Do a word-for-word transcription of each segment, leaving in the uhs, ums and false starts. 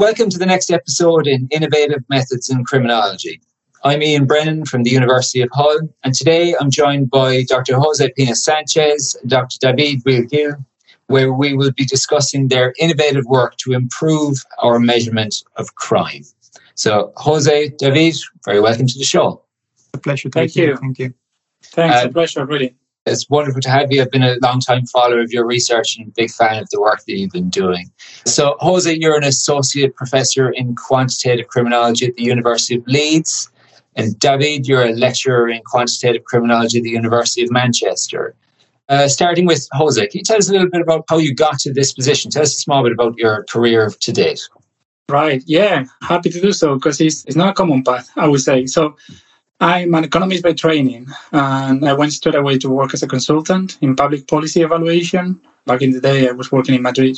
Welcome to the next episode in Innovative Methods in Criminology. I'm Ian Brennan from the University of Hull, and today I'm joined by Doctor Jose Pina-Sanchez and Doctor David Brill-Gil, where we will be discussing their innovative work to improve our measurement of crime. So, Jose, David, very welcome to the show. A pleasure. Thank you. Thank you. Thanks, Um, a pleasure, really. It's wonderful to have you. I've been a long-time follower of your research and a big fan of the work that you've been doing. So, Jose, you're an associate professor in quantitative criminology at the University of Leeds. And David, you're a lecturer in quantitative criminology at the University of Manchester. Uh, starting with Jose, can you tell us a little bit about how you got to this position? Tell us a small bit about your career to date. Right, yeah, happy to do so, because it's, it's not a common path, I would say. So, I'm an economist by training, and I went straight away to work as a consultant in public policy evaluation. Back in the day, I was working in Madrid.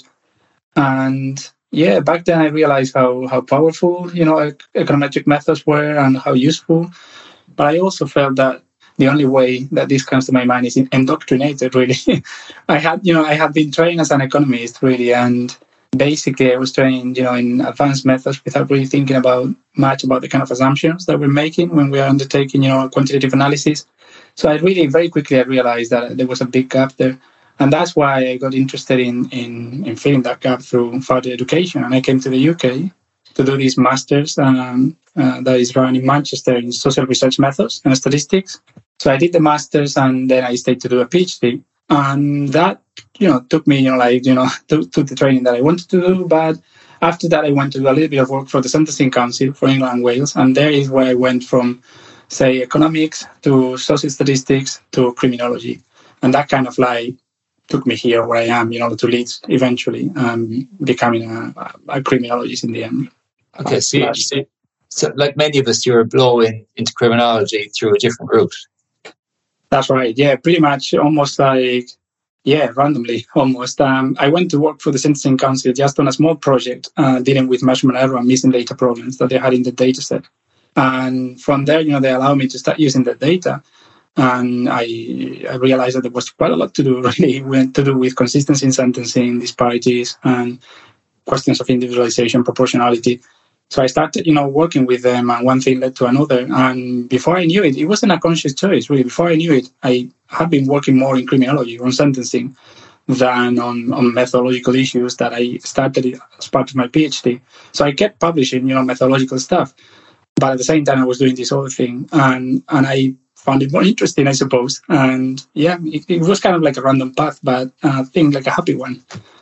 And yeah, back then I realized how, how powerful, you know, econometric methods were and how useful. But I also felt that the only way that this comes to my mind is indoctrinated, really. I had, you know, I had been trained as an economist, really, and basically I was trained, you know, in advanced methods without really thinking about much about the kind of assumptions that we're making when we are undertaking, you know, quantitative analysis. So I really, very quickly, I realized that there was a big gap there. And that's why I got interested in, in, in filling that gap through further education. And I came to the U K to do this master's um, uh, that is run in Manchester in social research methods and statistics. So I did the master's, and then I stayed to do a PhD. And that, you know, took me, you know, like, you know, to, to the training that I wanted to do. But after that, I went to do a little bit of work for the Sentencing Council for England and Wales. And there is where I went from, say, economics to social statistics to criminology. And that kind of like took me here where I am, you know, to Leeds eventually, um, becoming a, a criminologist in the end. Okay, so, you, so, so like many of us, you're a blow in, into criminology through a different route. That's right. Yeah, pretty much almost like, yeah, randomly almost. Um, I went to work for the Sentencing Council just on a small project uh, dealing with measurement error and missing data problems that they had in the data set. And from there, you know, they allowed me to start using the data. And I, I realized that there was quite a lot to do, really, to do with consistency in sentencing, disparities, and questions of individualization, proportionality. So I started, you know, working with them, and one thing led to another. And before I knew it, it wasn't a conscious choice, really. Before I knew it, I had been working more in criminology, on sentencing, than on, on methodological issues that I started as part of my PhD. So I kept publishing, you know, methodological stuff. But at the same time, I was doing this other thing. And, and I found it more interesting, I suppose. And yeah, it, it was kind of like a random path, but I think like a happy one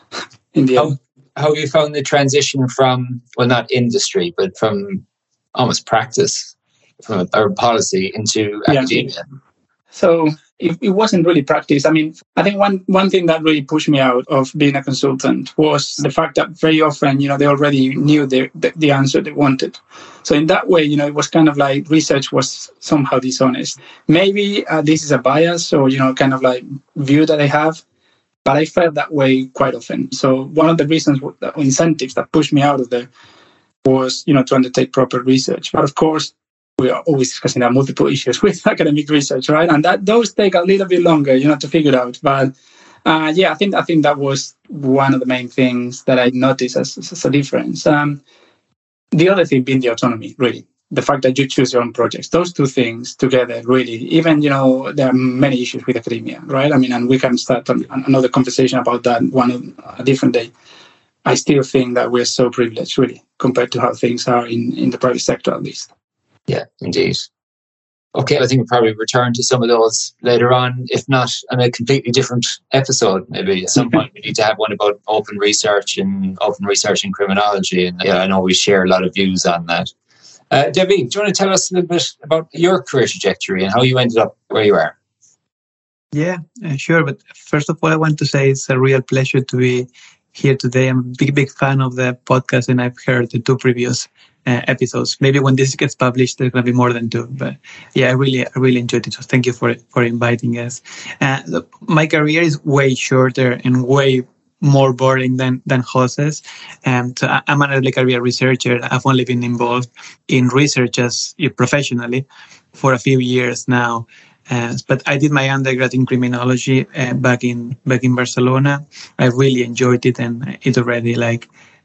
in the end. How you found the transition from, well, not industry, but from almost practice from or policy into academia? Yeah. So it, it wasn't really practice. I mean, I think one, one thing that really pushed me out of being a consultant was the fact that very often, you know, they already knew the, the, the answer they wanted. So in that way, you know, it was kind of like research was somehow dishonest. Maybe uh, this is a bias or, you know, kind of like view that I have. But I felt that way quite often. So one of the reasons, the incentives that pushed me out of there was, you know, to undertake proper research. But of course, we are always discussing there are multiple issues with academic research, right? And that those take a little bit longer, you know, to figure out. But uh, yeah, I think I think that was one of the main things that I noticed as, as a difference. Um, the other thing being the autonomy, really. The fact that you choose your own projects, those two things together, really, even, you know, there are many issues with academia, right? I mean, and we can start an, another conversation about that one a different day. I still think that we're so privileged, really, compared to how things are in, in the private sector, at least. Yeah, indeed. Okay, I think we'll probably return to some of those later on, if not on a completely different episode. Maybe at some point we need to have one about open research and open research in criminology. And yeah, I know we share a lot of views on that. Uh, David, do you want to tell us a little bit about your career trajectory and how you ended up where you are? Yeah, uh, sure. But first of all, I want to say it's a real pleasure to be here today. I'm a big, big fan of the podcast, and I've heard the two previous uh, episodes. Maybe when this gets published, there's going to be more than two. But yeah, I really, I really enjoyed it. So thank you for for inviting us. Uh, look, my career is way shorter and way more boring than than Jose's. And so I'm an early career researcher. I've only been involved in research as professionally for a few years now. Uh, but I did my undergrad in criminology uh, back in back in Barcelona. I really enjoyed it, and it already like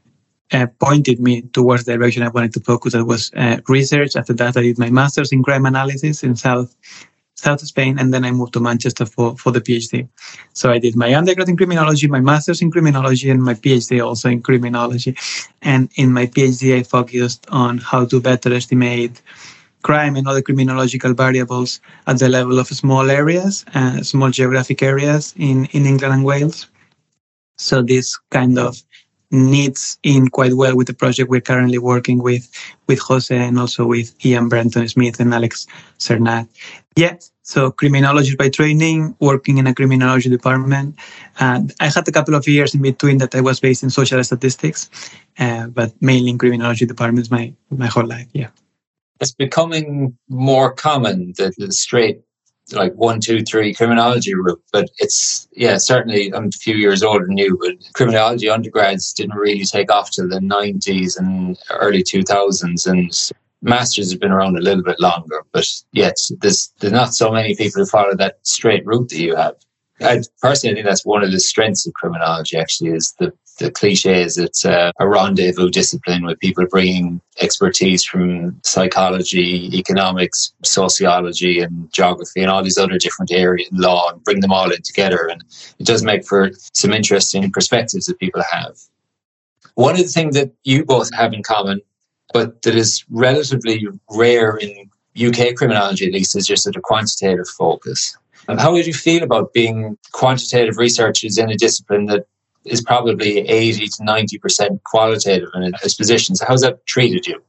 uh, pointed me towards the direction I wanted to focus. That was uh, research. After that, I did my master's in crime analysis in South South Spain, and then I moved to Manchester for, for the PhD. So I did my undergrad in criminology, my master's in criminology, and my PhD also in criminology. And in my PhD, I focused on how to better estimate crime and other criminological variables at the level of small areas, uh, small geographic areas in, in England and Wales. So this kind of knits in quite well with the project we're currently working with, with Jose and also with Ian Brenton Smith and Alex Cernat. Yeah, so criminologist by training, working in a criminology department. And I had a couple of years in between that I was based in social statistics, uh, but mainly in criminology departments my, my whole life, yeah. It's becoming more common, the, the straight like one, two, three criminology route, but it's, yeah, certainly I'm a few years older than you, but criminology undergrads didn't really take off till the nineties and early two thousands, and masters have been around a little bit longer, but yet there's, there's not so many people who follow that straight route that you have. I personally think that's one of the strengths of criminology, actually, is the, the cliche is it's a, a rendezvous discipline with people bringing expertise from psychology, economics, sociology and geography and all these other different areas, law, and bring them all in together. And it does make for some interesting perspectives that people have. One of the things that you both have in common, but that is relatively rare in U K criminology at least, is just sort of quantitative focus. And how would you feel about being quantitative researchers in a discipline that is probably eighty to ninety percent qualitative in its positions? How's that treated you?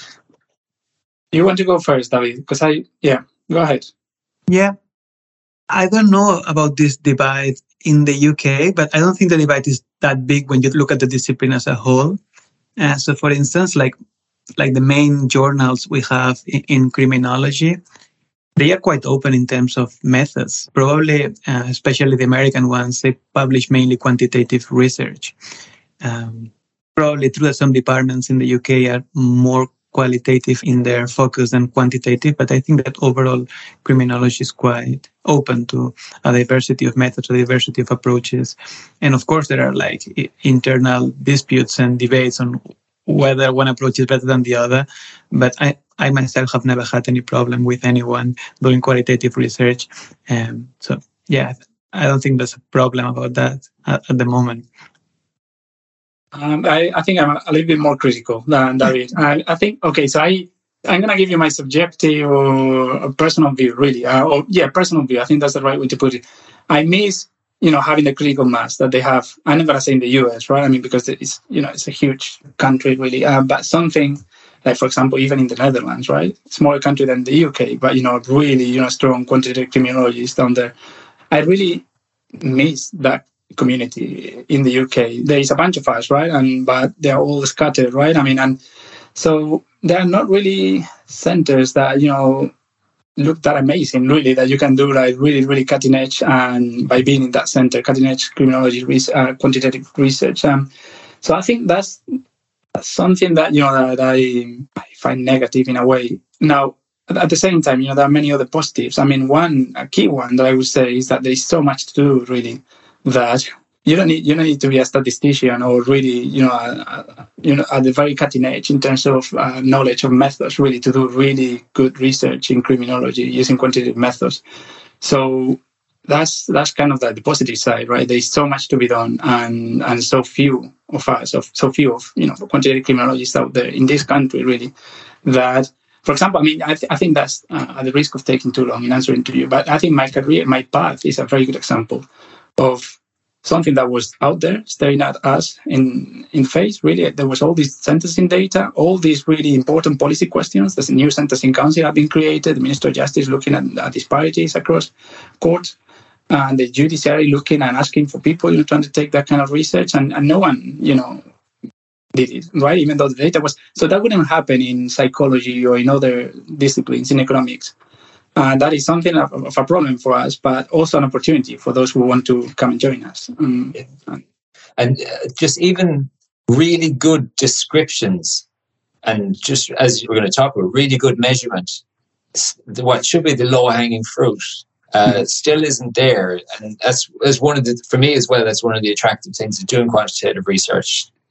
You want to go first, David? Because I, yeah, go ahead. Yeah, I don't know about this divide in the U K, but I don't think the divide is that big when you look at the discipline as a whole. Uh, so, for instance, like like the main journals we have in, in criminology, they are quite open in terms of methods. Probably, uh, especially the American ones, they publish mainly quantitative research. Um, probably true that some departments in the U K are more qualitative in their focus than quantitative, but I think that overall criminology is quite open to a diversity of methods, a diversity of approaches. And of course, there are like internal disputes and debates on whether one approach is better than the other. But I, I myself have never had any problem with anyone doing qualitative research. Um, so, yeah, I don't think there's a problem about that at, at the moment. Um, I, I think I'm a little bit more critical than David. I, I think, okay, so I, I'm going to give you my subjective or personal view, really. Uh, or, yeah, personal view. I think that's the right way to put it. I miss, you know, having the critical mass that they have. I'm not going to say in the U S, right? I mean, because it's, you know, it's a huge country, really. Uh, but something like, for example, even in the Netherlands, right? Smaller country than the U K, but, you know, really, you know, strong quantitative criminologists down there. I really miss that community in the U K. There is a bunch of us, right? And but they're all scattered, right? I mean, and so there are not really centers that, you know, look that amazing, really, that you can do like really, really cutting edge, and by being in that center, cutting edge criminology, uh, quantitative research. Um, so I think that's, that's something that, you know, that I, I find negative in a way. Now, at the same time, you know, there are many other positives. I mean, one a key one that I would say is that there's so much to do, really, that you don't need you don't need to be a statistician or really, you know, uh, uh, you know, at the very cutting edge in terms of uh, knowledge of methods, really, to do really good research in criminology using quantitative methods. So that's that's kind of the, the positive side, right? There's so much to be done, and and so few of us, of so few of you know quantitative criminologists out there in this country, really, that. For example, I mean, I, th- I think that's uh, at the risk of taking too long in answering to you, but I think my career, my path is a very good example of something that was out there staring at us in in face. Really, there was all this sentencing data, all these really important policy questions. There's a new sentencing council have been created, the Minister of Justice looking at uh, disparities across courts, and the judiciary looking and asking for people, you know, trying to take that kind of research, and, and no one, you know, did it, right? Even though the data was, so that wouldn't happen in psychology or in other disciplines, in economics. And uh, that is something of, of a problem for us, but also an opportunity for those who want to come and join us. Um, and and uh, just even really good descriptions, and just as we're going to talk about, really good measurement, what should be the low-hanging fruit uh, mm-hmm. still isn't there. And that's, that's one of the, for me as well, that's one of the attractive things of doing quantitative research.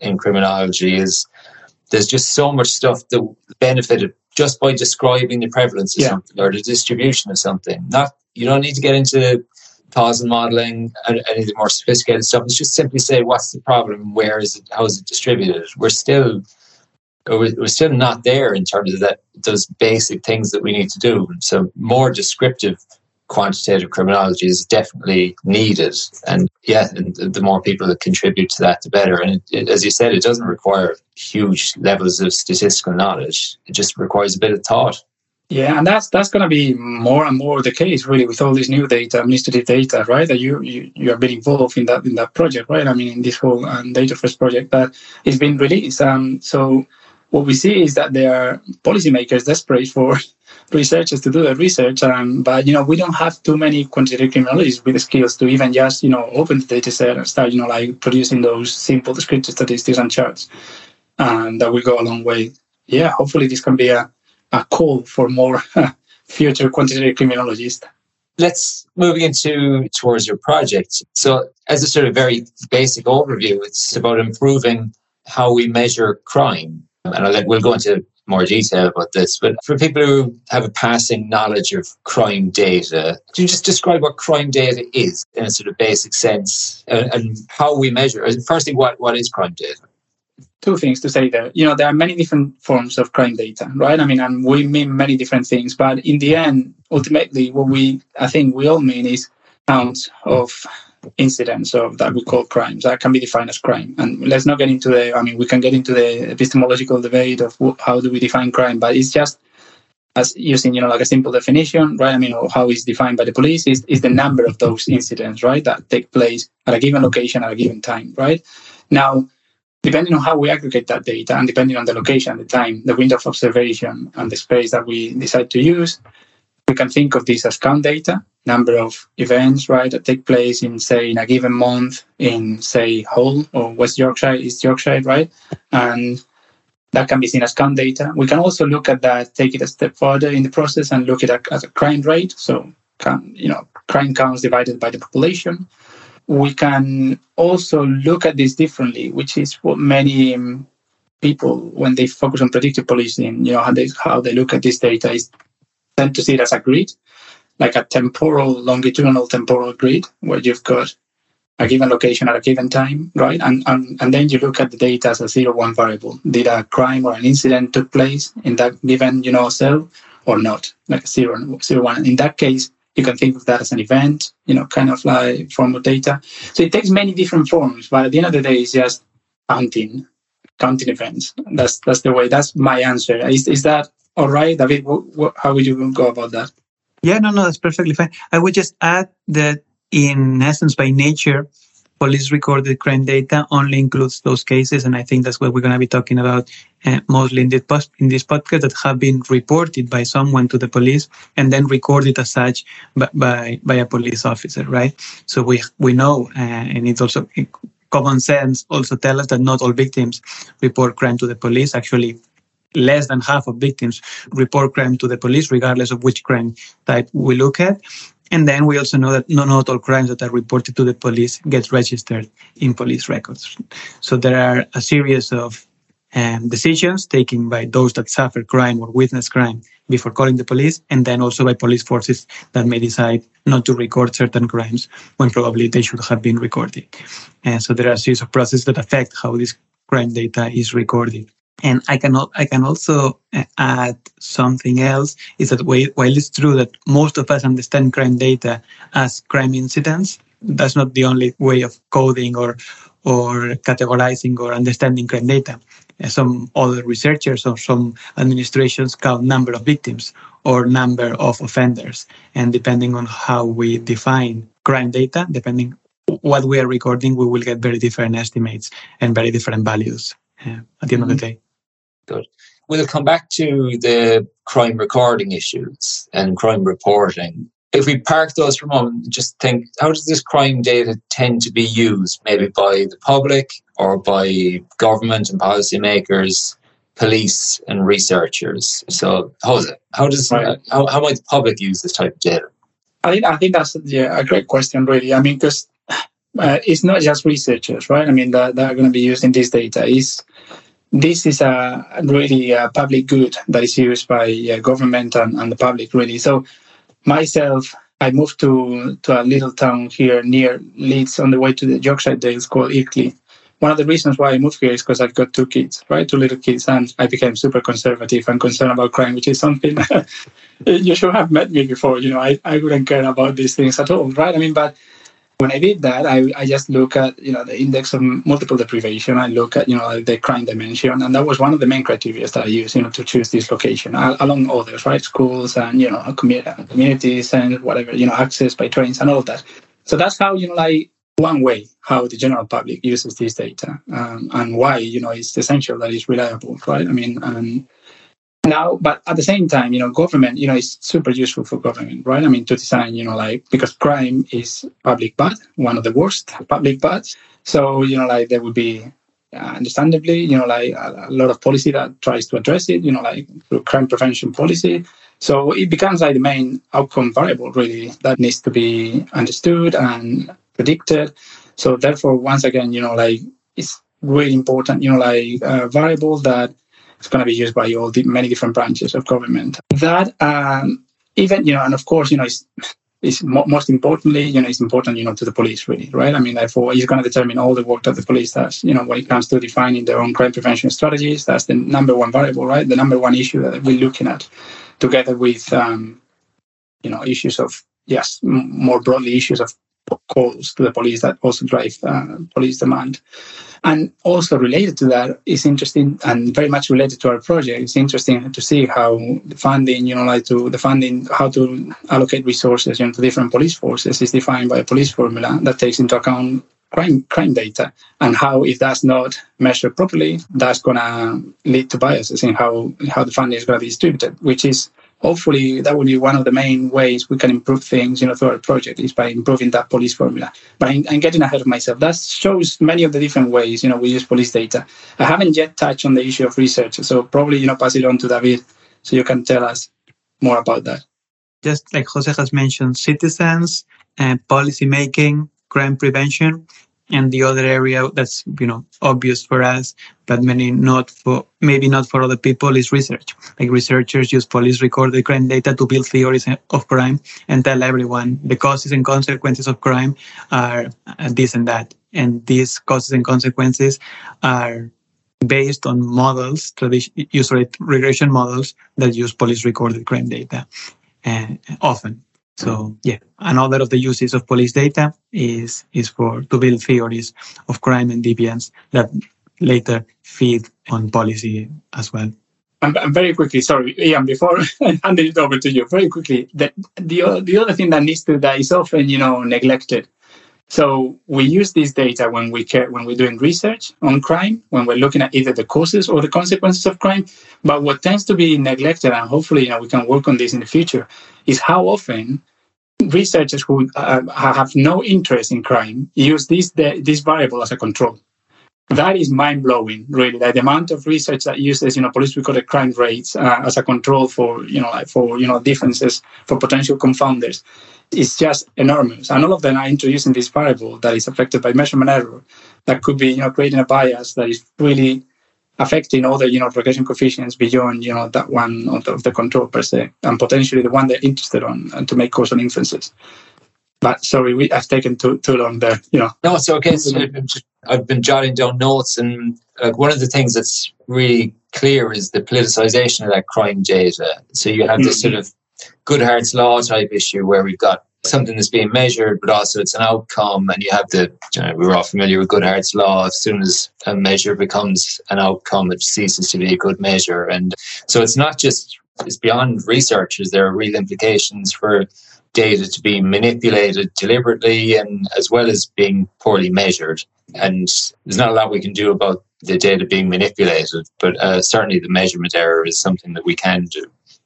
in criminology is there's just so much stuff that benefited just by describing the prevalence of Yeah. something or the distribution of something. Not you don't need to get into causal modeling and any of the more sophisticated stuff. It's just simply say what's the problem, where is it, how is it distributed. We're still we're, we're still not there in terms of that those basic things that we need to do. So more descriptive quantitative criminology is definitely needed, and yeah, and the more people that contribute to that, the better. And it, it, as you said, it doesn't require huge levels of statistical knowledge. It just requires a bit of thought. Yeah, and that's that's going to be more and more the case, really, with all this new data, administrative data, right? That you you you are being involved in that in that project, right? I mean, in this whole um, data first project that is being released. Um, so what we see is that there are policymakers desperate for researchers to do the research, um, but you know we don't have too many quantitative criminologists with the skills to even just you know open the data set and start you know like producing those simple descriptive statistics and charts, and that will go a long way. Yeah, hopefully this can be a, a call for more future quantitative criminologists. Let's move into towards your project. So, as a sort of very basic overview, it's about improving how we measure crime, and I'll let, we'll go into more detail about this, but for people who have a passing knowledge of crime data, can you just describe what crime data is in a sort of basic sense, and, and how we measure it? Firstly, what, what is crime data? Two things to say there. You know, there are many different forms of crime data, right? I mean, and we mean many different things, but in the end, ultimately, what we, I think we all mean is counts of incidents of that we call crimes that can be defined as crime. And let's not get into the, I mean, we can get into the epistemological debate of wh- how do we define crime, but it's just as using, you know, like a simple definition, right? I mean, how it's defined by the police is, is the number of those incidents, right, that take place at a given location at a given time, right? Now, depending on how we aggregate that data and depending on the location, the time, the window of observation, and the space that we decide to use, we can think of this as count data, number of events, right, that take place in, say, in a given month in, say, Hull or West Yorkshire, East Yorkshire, right? And that can be seen as count data. We can also look at that, take it a step further in the process and look at it as a crime rate. So, can, you know, crime counts divided by the population. We can also look at this differently, which is what many um, people, when they focus on predictive policing, you know, how they, how they look at this data is tend to see it as a grid, like a temporal, longitudinal temporal grid, where you've got a given location at a given time, right? And, and and then you look at the data as a zero one variable. Did a crime or an incident took place in that given, you know, cell or not? Like a zero, zero one. In that case, you can think of that as an event, you know, kind of like form of data. So it takes many different forms, but at the end of the day, it's just counting, counting events. That's that's the way. That's my answer. Is is that all right, David? What, what, how would you go about that? Yeah, no, no, that's perfectly fine. I would just add that in essence, by nature, police recorded crime data only includes those cases, and I think that's what we're going to be talking about uh, mostly in this, post, in this podcast, that have been reported by someone to the police and then recorded as such by by, by a police officer, right? So we we know, uh, and it's also common sense also tell us that not all victims report crime to the police. Actually, less than half of victims report crime to the police, regardless of which crime type we look at. And then we also know that not, not all crimes that are reported to the police get registered in police records. So there are a series of um, decisions taken by those that suffer crime or witness crime before calling the police, and then also by police forces that may decide not to record certain crimes when probably they should have been recorded. And so there are a series of processes that affect how this crime data is recorded. And I can I can also add something else, is that while it's true that most of us understand crime data as crime incidents, that's not the only way of coding or or categorizing or understanding crime data. Some other researchers or some administrations count number of victims or number of offenders. And depending on how we define crime data, depending what we are recording, we will get very different estimates and very different values uh, at the end mm-hmm. of the day. Good. We'll come back to the crime recording issues and crime reporting. If we park those for a moment, just think, how does this crime data tend to be used, maybe by the public or by government and policymakers, police and researchers? So, Jose, how does right. how, how might the public use this type of data? I think I think that's yeah, a great question, really. I mean, because uh, it's not just researchers, right? I mean, that, that are going to be using this data. Is This is a really a public good that is used by uh, government and, and the public, really. So myself, I moved to, to a little town here near Leeds on the way to the Yorkshire Dales called Ilkley. One of the reasons why I moved here is because I've got two kids, right? Two little kids, and I became super conservative and concerned about crime, which is something you should have met me before. You know, I, I wouldn't care about these things at all, right? I mean, but when I did that, I, I just look at, you know, the index of multiple deprivation. I look at, you know, the crime dimension, and that was one of the main criteria that I used, you know, to choose this location, along others, right? Schools and, you know, commu- communities and whatever, you know, access by trains and all of that. So that's how, you know, like one way how the general public uses this data, um, and why, you know, it's essential that it's reliable, right? I mean, um, now, but at the same time, you know, government, you know, is super useful for government, right? I mean, to design, you know, like, because crime is public bad, one of the worst public bads. So, you know, like there would be, uh, understandably, you know, like a, a lot of policy that tries to address it, you know, like through crime prevention policy. So it becomes like the main outcome variable, really, that needs to be understood and predicted. So therefore, once again, you know, like it's really important, you know, like a variable that it's going to be used by all the many different branches of government. That um, even, you know, and of course, you know, it's, it's mo- most importantly, you know, it's important, you know, to the police, really, right? I mean, therefore, it's going to determine all the work that the police does, you know, when it comes to defining their own crime prevention strategies. That's the number one variable, right? The number one issue that we're looking at, together with, um, you know, issues of, yes, m- more broadly issues of calls to the police that also drive uh, police demand. And also related to that is interesting, and very much related to our project, it's interesting to see how the funding, you know, like to the funding, how to allocate resources, you know, to different police forces is defined by a police formula that takes into account crime crime data, and how, if that's not measured properly, that's going to lead to biases in how, how the funding is going to be distributed, which is hopefully that will be one of the main ways we can improve things, you know, through our project, is by improving that police formula. But I'm, I'm getting ahead of myself. That shows many of the different ways, you know, we use police data. I haven't yet touched on the issue of research, so probably, you know, pass it on to David so you can tell us more about that. Just like Jose has mentioned, citizens and policy making, crime prevention, and the other area that's, you know, obvious for us, but many not for, maybe not for other people, is research. Like researchers use police recorded crime data to build theories of crime and tell everyone the causes and consequences of crime are this and that. And these causes and consequences are based on models, tradition, usually regression models that use police recorded crime data uh, often. So yeah, another of the uses of police data is is for to build theories of crime and deviance that later feed on policy as well. And, and very quickly, sorry, Ian, before I hand it over to you, very quickly, the the the other thing that needs to that is often, you know, neglected. So we use this data when we care, when we're doing research on crime, when we're looking at either the causes or the consequences of crime. But what tends to be neglected, and hopefully, you know, we can work on this in the future, is how often researchers who uh, have no interest in crime use this this variable as a control. That is mind-blowing, really. Like the amount of research that uses, you know, police recorded crime rates uh, as a control for, you know, like for, you know, differences, for potential confounders, is just enormous. And all of them are introducing this variable that is affected by measurement error, that could be, you know, creating a bias that is really affecting other, you know, regression coefficients beyond, you know, that one of the, of the control per se, and potentially the one they're interested on, and to make causal inferences. But sorry, we, I've taken too too long there. You know. No, it's okay. So I've been jotting down notes, and like one of the things that's really clear is the politicization of that crime data. So you have this mm-hmm. sort of Goodhart's law type issue where we've got something that's being measured, but also it's an outcome, and you have the, you know, we're all familiar with Goodhart's law. As soon as a measure becomes an outcome, it ceases to be a good measure. And so it's not just, it's beyond researchers. There are real implications for data to be manipulated deliberately, and as well as being poorly measured. And there's not a lot we can do about the data being manipulated, but uh, certainly the measurement error is something that we can do.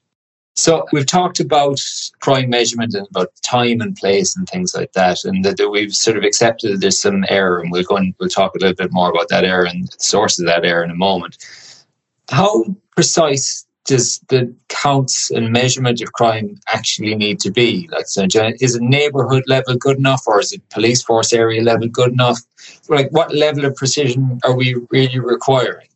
So we've talked about crime measurement and about time and place and things like that, and that, that we've sort of accepted that there's some error, and we'll go and we'll talk a little bit more about that error and the sources of that error in a moment. How precise does the counts and measurement of crime actually need to be? Like, so is it neighbourhood level good enough, or is it police force area level good enough? Like, what level of precision are we really requiring?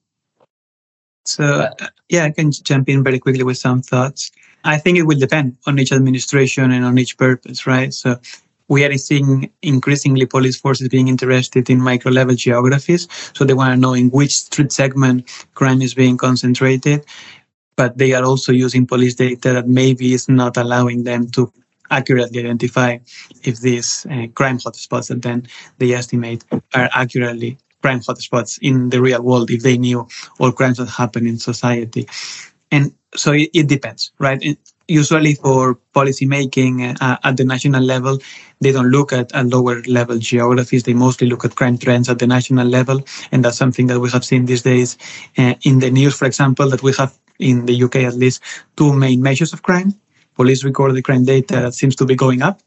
So, uh, yeah, I can jump in very quickly with some thoughts. I think it will depend on each administration and on each purpose, right? So we are seeing increasingly police forces being interested in micro-level geographies. So they want to know in which street segment crime is being concentrated, but they are also using police data that maybe is not allowing them to accurately identify if these uh, crime hotspots that then they estimate are accurately crime hotspots in the real world, if they knew all crimes that happen in society. And so it, it depends, right? It, usually for policy making uh, at the national level, they don't look at, at lower level geographies. They mostly look at crime trends at the national level. And that's something that we have seen these days uh, in the news, for example, that we have in the U K at least two main measures of crime. Police recorded crime data that seems to be going up,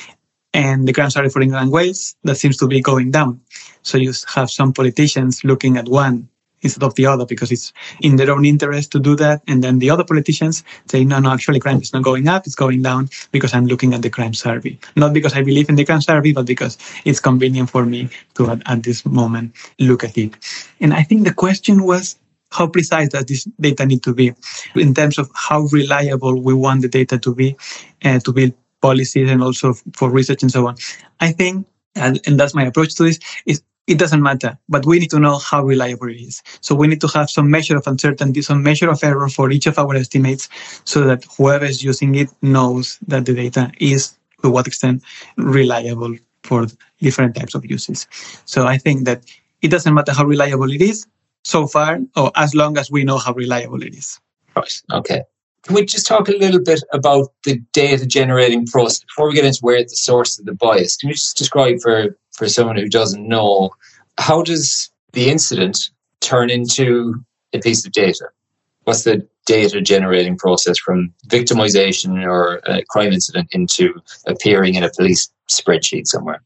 and the crime survey for England and Wales that seems to be going down. So you have some politicians looking at one instead of the other because it's in their own interest to do that. And then the other politicians say, no, no, actually crime is not going up, it's going down because I'm looking at the crime survey. Not because I believe in the crime survey, but because it's convenient for me to, at, at this moment, look at it. And I think the question was, how precise does this data need to be in terms of how reliable we want the data to be uh, to build policies and also for research and so on. I think, and, and that's my approach to this, is it doesn't matter, but we need to know how reliable it is. So we need to have some measure of uncertainty, some measure of error for each of our estimates so that whoever is using it knows that the data is, to what extent, reliable for different types of uses. So I think that it doesn't matter how reliable it is so far, or as long as we know how reliable it is. Right, okay. Can we just talk a little bit about the data generating process before we get into where the source of the bias? Can you just describe for, for someone who doesn't know, how does the incident turn into a piece of data? What's the data generating process from victimization or a crime incident into appearing in a police spreadsheet somewhere?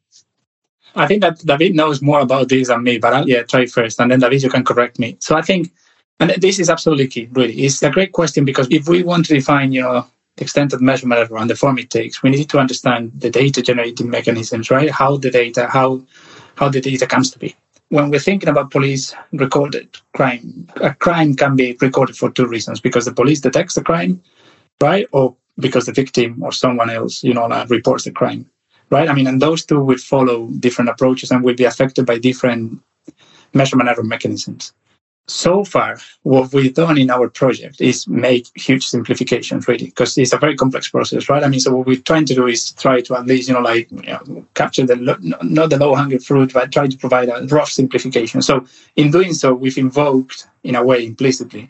I think that David knows more about this than me, but I'll yeah, try first, and then David, you can correct me. So I think, and this is absolutely key, really. It's a great question because if we want to define, you know, the extent of measurement error and the form it takes, we need to understand the data generating mechanisms, right? How the data, how how the data comes to be. When we're thinking about police recorded crime, a crime can be recorded for two reasons: because the police detects the crime, right, or because the victim or someone else, you know, uh, reports the crime, right? I mean, and those two will follow different approaches and will be affected by different measurement error mechanisms. So far, what we've done in our project is make huge simplifications, really, because it's a very complex process, right? I mean, so what we're trying to do is try to at least, you know, like, you know, capture the, not the low-hanging fruit, but try to provide a rough simplification. So in doing so, we've invoked, in a way, implicitly,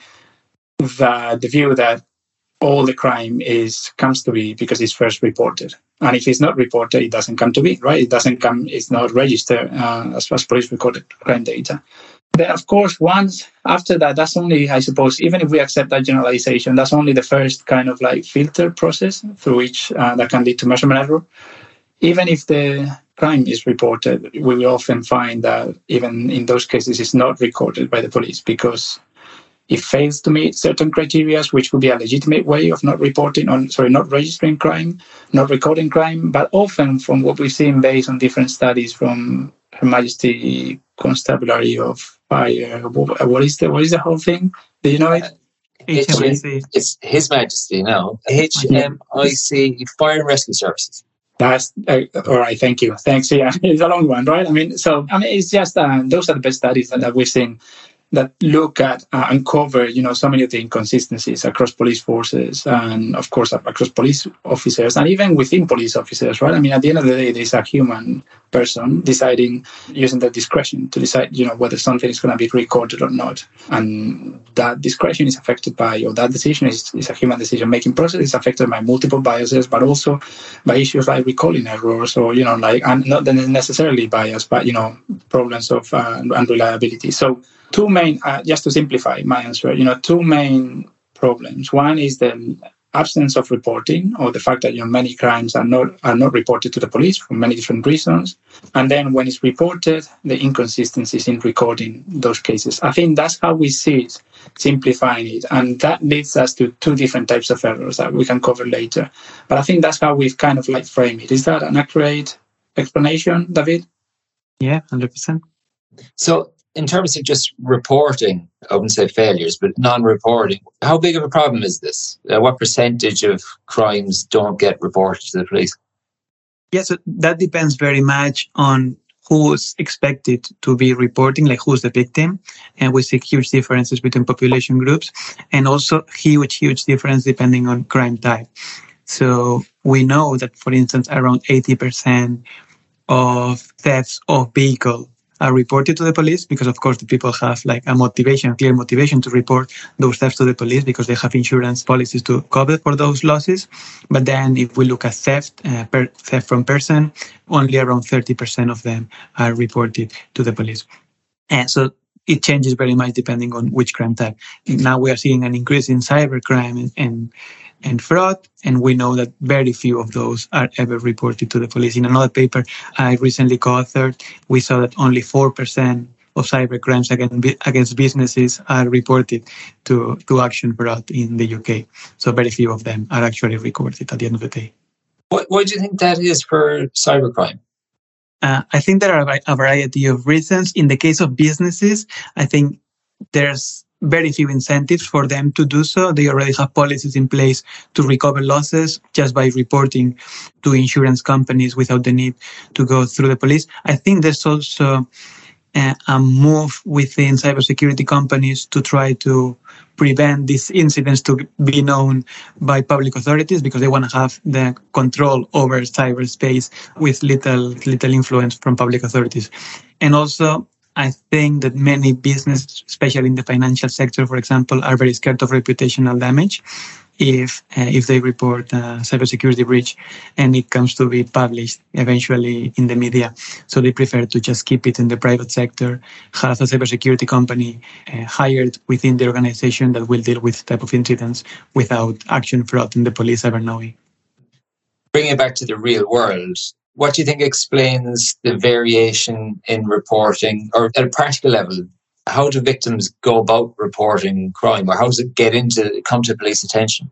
the, the view that all the crime is comes to be because it's first reported. And if it's not reported, it doesn't come to be, right? It doesn't come, it's not registered uh, as, as police recorded crime data. Then, of course, once after that, that's only, I suppose, even if we accept that generalization, that's only the first kind of like filter process through which uh, that can lead to measurement error. Even if the crime is reported, we will often find that even in those cases, it's not recorded by the police because it fails to meet certain criteria, which would be a legitimate way of not reporting on, sorry, not registering crime, not recording crime. But often, from what we've seen based on different studies from Her Majesty Constabulary of Fire, what is the what is the whole thing? Do you know it? H M I C. It's His Majesty now. H M I C, Fire and Rescue Services. That's uh, all right. Thank you. Thanks. Yeah, it's a long one, right? I mean, so I mean, it's just uh, those are the best studies that, that we've seen that look at uh, and cover, you know, so many of the inconsistencies across police forces and, of course, across police officers and even within police officers, right? I mean, at the end of the day, there's a human person deciding, using their discretion to decide, you know, whether something is going to be recorded or not. And that discretion is affected by, or that decision is, is a human decision-making process. It's affected by multiple biases, but also by issues like recalling errors or, you know, like, and not necessarily bias, but, you know, problems of uh, unreliability. So, Two main, uh, just to simplify my answer, you know, two main problems. One is the absence of reporting, or the fact that, you know, many crimes are not are not reported to the police for many different reasons. And then when it's reported, the inconsistencies in recording those cases. I think that's how we see it, simplifying it. And that leads us to two different types of errors that we can cover later. But I think that's how we've kind of like framed it. Is that an accurate explanation, David? Yeah, one hundred percent. So in terms of just reporting, I wouldn't say failures, but non-reporting, how big of a problem is this? Uh, what percentage of crimes don't get reported to the police? Yes, yeah, so that depends very much on who's expected to be reporting, like who's the victim. And we see huge differences between population groups, and also huge, huge difference depending on crime type. So we know that, for instance, around eighty percent of thefts of vehicle are reported to the police because, of course, the people have like a motivation, clear motivation to report those thefts to the police because they have insurance policies to cover for those losses. But then if we look at theft, uh, per, theft from person, only around thirty percent of them are reported to the police. And so it changes very much depending on which crime type. Now we are seeing an increase in cybercrime and, and and fraud, and we know that very few of those are ever reported to the police. In another paper I recently co-authored, we saw that only four percent of cybercrimes against businesses are reported to, to Action Fraud in the U K. So very few of them are actually recorded at the end of the day. What, what do you think that is for cybercrime? Uh, I think there are a variety of reasons. In the case of businesses, I think there's very few incentives for them to do so. They already have policies in place to recover losses just by reporting to insurance companies without the need to go through the police. I think there's also uh, a move within cybersecurity companies to try to prevent these incidents to be known by public authorities because they want to have the control over cyberspace with little little influence from public authorities. And also, I think that many businesses, especially in the financial sector, for example, are very scared of reputational damage if uh, if they report a cybersecurity breach and it comes to be published eventually in the media. So they prefer to just keep it in the private sector, have a cybersecurity company uh, hired within the organization that will deal with type of incidents without Action Fraud and the police ever knowing. Bringing it back to the real world, what do you think explains the variation in reporting, or at a practical level, how do victims go about reporting crime, or how does it get into come to police attention?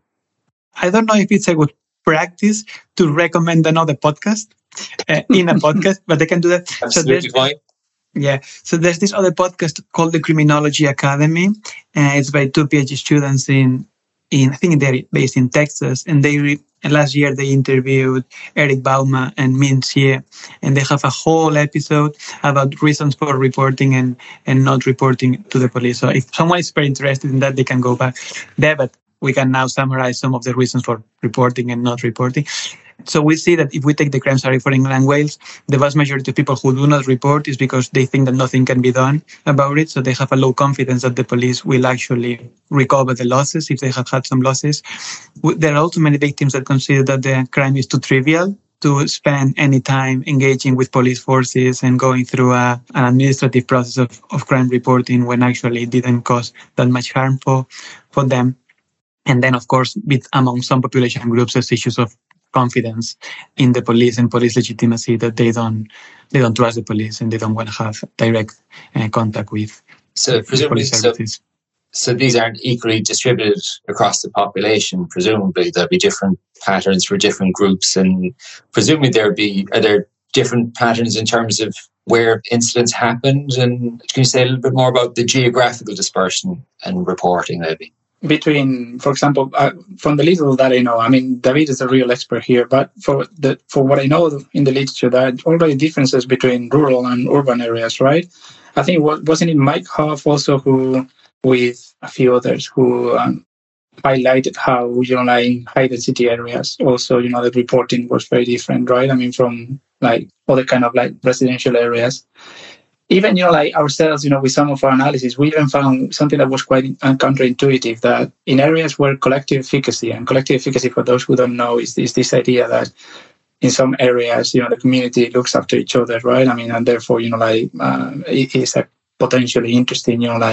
I don't know if it's a good practice to recommend another podcast uh, in a podcast, but I can do that. Absolutely so fine. Yeah, so there's this other podcast called the Criminology Academy. Uh, it's by two PhD students in, in I think they're based in Texas, and they re- And last year, they interviewed Eric Bauma and Min Xie, and they have a whole episode about reasons for reporting and, and not reporting to the police. So if someone is very interested in that, they can go back there. But we can now summarize some of the reasons for reporting and not reporting. So we see that if we take the crime study for England and Wales, the vast majority of people who do not report is because they think that nothing can be done about it. So they have a low confidence that the police will actually recover the losses if they have had some losses. There are also many victims that consider that the crime is too trivial to spend any time engaging with police forces and going through a, an administrative process of, of crime reporting when actually it didn't cause that much harm for, for them. And then, of course, with, among some population groups, there's issues of confidence in the police and police legitimacy, that they don't they don't trust the police and they don't want to have direct uh, contact with so presumably police services. So, so these aren't equally distributed across the population. Presumably there'll be different patterns for different groups, and presumably there'll be are there different patterns in terms of where incidents happened. And can you say a little bit more about the geographical dispersion and reporting, maybe? Between, for example, uh, from the little that I know, I mean, David is a real expert here, but for the for what I know in the literature, there are already differences between rural and urban areas, right? I think, wasn't it Mike Hoff also who, with a few others, who um, highlighted how, you know, like high density areas also, you know, the reporting was very different, right? I mean, from like other kind of like residential areas. Even, you know, like ourselves, you know, with some of our analysis, we even found something that was quite counterintuitive, that in areas where collective efficacy, and collective efficacy, for those who don't know, is, is this idea that in some areas, you know, the community looks after each other, right? I mean, and therefore, you know, like uh, it is a potentially interesting, you know, like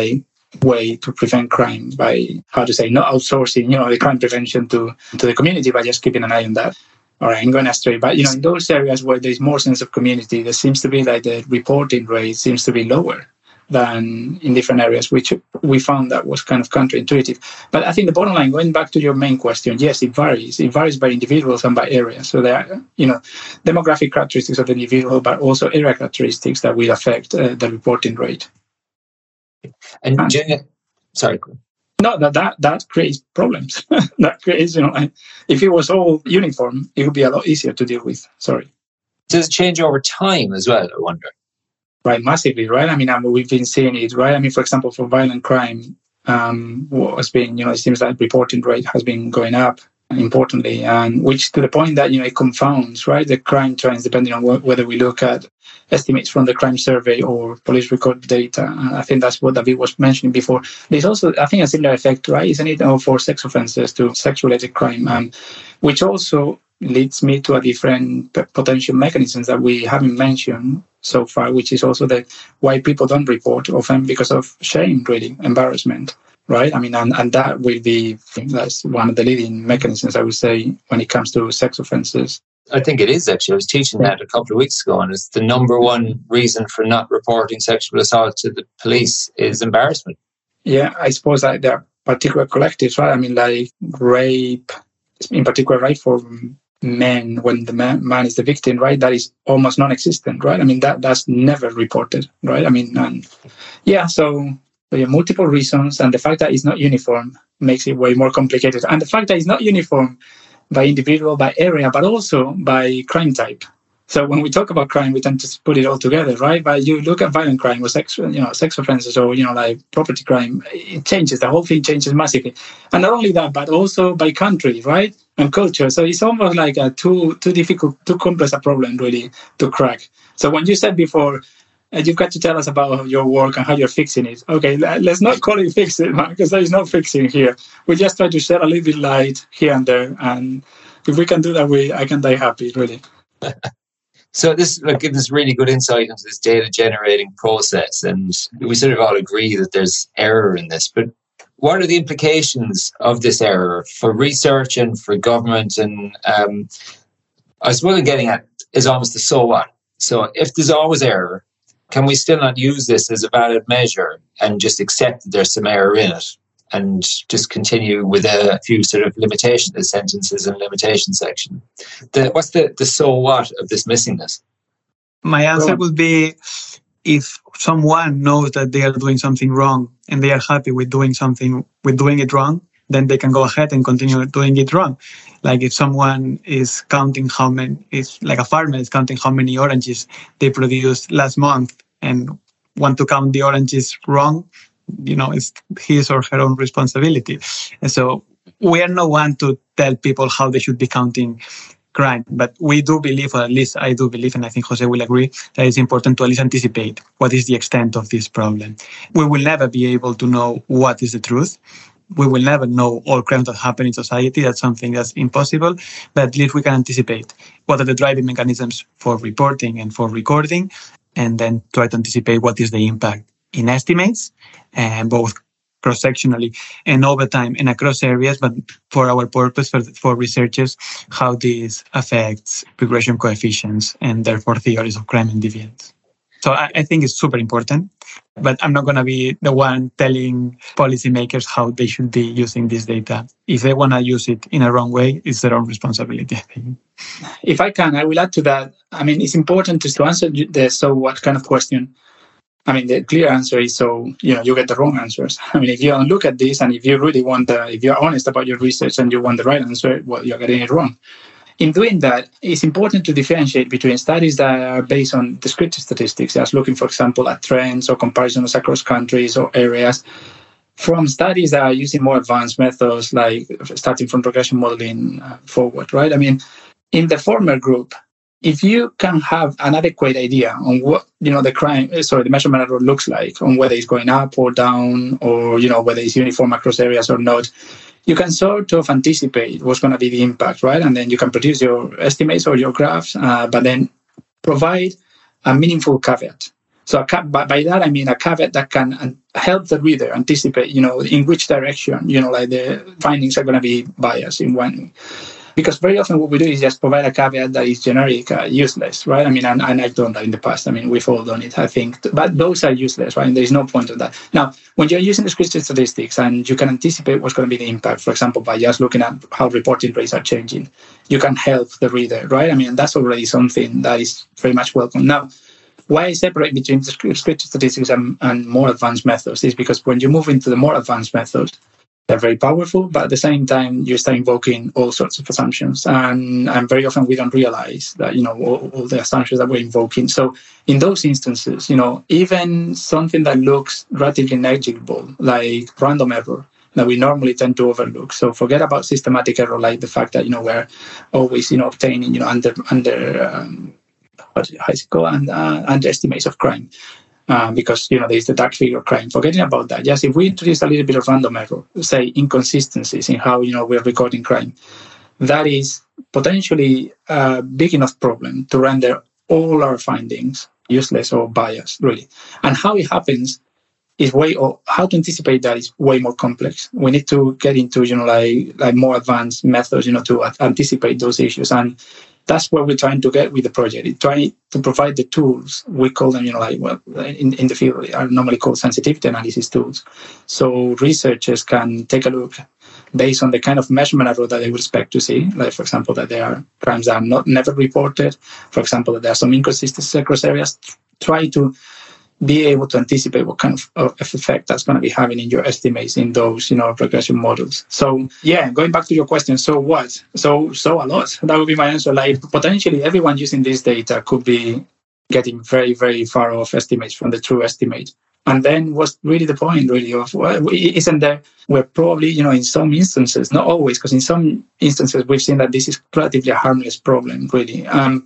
way to prevent crime by, how to say, not outsourcing, you know, the crime prevention to, to the community, but just keeping an eye on that. All right, I'm going astray. But, you know, in those areas where there's more sense of community, there seems to be like the reporting rate seems to be lower than in different areas, which we found that was kind of counterintuitive. But I think the bottom line, going back to your main question, yes, it varies. It varies by individuals and by area. So there are, you know, demographic characteristics of the individual, but also area characteristics that will affect uh, the reporting rate. And, and Jenny, sorry. No, that, that that creates problems. That creates, you know, if it was all uniform, it would be a lot easier to deal with. Sorry. Does it change over time as well, I wonder? Right, massively, right? I mean, I mean, we've been seeing it, right? I mean, for example, for violent crime, um, what has been, you know, it seems like reporting rate has been going up importantly, and which to the point that, you know, it confounds, right, the crime trends depending on wh- whether we look at estimates from the crime survey or police record data. And I think that's what David was mentioning before. There's also, I think, a similar effect, right, isn't it, oh, for sex offences to sex-related crime, um, which also leads me to a different p- potential mechanisms that we haven't mentioned so far, which is also the why people don't report, often because of shame, really, embarrassment. Right. I mean, and, and that will be, that's one of the leading mechanisms, I would say, when it comes to sex offences. I think it is, actually. I was teaching that a couple of weeks ago, and it's the number one reason for not reporting sexual assault to the police is embarrassment. Yeah, I suppose that there are particular collectives, right? I mean, like rape, in particular, right, for men, when the man, man is the victim, right, that is almost non-existent, right? I mean, that that's never reported, right? I mean, and yeah, so... So yeah, multiple reasons, and the fact that it's not uniform makes it way more complicated. And the fact that it's not uniform by individual, by area, but also by crime type. So when we talk about crime, we tend to put it all together, right? But you look at violent crime or sex, you know, sex offences or, you know, like property crime, it changes. The whole thing changes massively. And not only that, but also by country, right? And culture. So it's almost like a too too difficult, too complex a problem really to crack. So when you said before, and you've got to tell us about your work and how you're fixing it. Okay, let's not call it fix it, man, because there is no fixing here. We just try to shed a little bit light here and there, and if we can do that, we I can die happy, really. So this like gives us really good insight into this data generating process, and we sort of all agree that there's error in this. But what are the implications of this error for research and for government? And um, I suppose what I'm getting at is almost the so what. So if there's always error, can we still not use this as a valid measure and just accept that there's some error in it and just continue with a few sort of limitation sentences and limitation section? The, what's the, the so what of this missingness? My answer would be, if someone knows that they are doing something wrong and they are happy with doing something, with doing it wrong, then they can go ahead and continue doing it wrong. Like if someone is counting how many, it's like a farmer is counting how many oranges they produced last month and want to count the oranges wrong, you know, it's his or her own responsibility. And so we are no one to tell people how they should be counting crime, but we do believe, or at least I do believe, and I think Jose will agree, that it's important to at least anticipate what is the extent of this problem. We will never be able to know what is the truth. We will never know all crimes that happen in society. That's something that's impossible. But at least we can anticipate what are the driving mechanisms for reporting and for recording, and then try to anticipate what is the impact in estimates, and both cross-sectionally and over time and across areas, but for our purpose, for, for researchers, how this affects regression coefficients and therefore theories of crime and deviance. So I, I think it's super important, but I'm not going to be the one telling policymakers how they should be using this data. If they want to use it in a wrong way, it's their own responsibility, I think. If I can, I will add to that. I mean, it's important to, to answer the so what kind of question. I mean, the clear answer is so, you know, you get the wrong answers. I mean, if you don't look at this and if you really want the, if you're honest about your research and you want the right answer, well, you're getting it wrong. In doing that, it's important to differentiate between studies that are based on descriptive statistics, as looking, for example, at trends or comparisons across countries or areas, from studies that are using more advanced methods, like starting from regression modeling uh, forward, right? I mean, in the former group, if you can have an adequate idea on what, you know, the crime, sorry, the measurement error looks like, on whether it's going up or down, or, you know, whether it's uniform across areas or not, you can sort of anticipate what's going to be the impact, right? And then you can produce your estimates or your graphs, uh, but then provide a meaningful caveat. So a, by, by that, I mean a caveat that can help the reader anticipate, you know, in which direction, you know, like the findings are going to be biased in one. Because very often what we do is just provide a caveat that is generic, uh, useless, right? I mean, and, and I've done that in the past. I mean, we've all done it, I think. But those are useless, right? And there's no point of that. Now, when you're using descriptive statistics and you can anticipate what's going to be the impact, for example, by just looking at how reporting rates are changing, you can help the reader, right? I mean, that's already something that is very much welcome. Now, why I separate between descriptive statistics and, and more advanced methods is because when you move into the more advanced methods, they're very powerful, but at the same time, you start invoking all sorts of assumptions. And, and very often we don't realize that, you know, all, all the assumptions that we're invoking. So in those instances, you know, even something that looks relatively negligible, like random error, that we normally tend to overlook. So forget about systematic error, like the fact that, you know, we're always, you know, obtaining, you know, under, under um, how is it called, and, uh, underestimates of crime. Uh, because, you know, there's the dark figure crime. Forgetting about that, just if we introduce a little bit of random error, say inconsistencies in how, you know, we're recording crime, that is potentially a big enough problem to render all our findings useless or biased, really. And how it happens is way, or how to anticipate that is way more complex. We need to get into, you know, like, like more advanced methods, you know, to uh, anticipate those issues. And that's what we're trying to get with the project. It's trying to provide the tools. We call them, you know, like, well, in, in the field are normally called sensitivity analysis tools. So researchers can take a look based on the kind of measurement error that they would expect to see. Like, for example, that there are crimes that are not never reported. For example, that there are some inconsistencies across areas. Try to be able to anticipate what kind of, of effect that's going to be having in your estimates in those, you know, regression models. So yeah, going back to your question, so what? So so a lot. That would be my answer. Like potentially everyone using this data could be getting very, very far off estimates from the true estimate. And then what's really the point really of, well, isn't there, we're probably, you know, in some instances, not always, because in some instances we've seen that this is relatively a harmless problem, really. Um,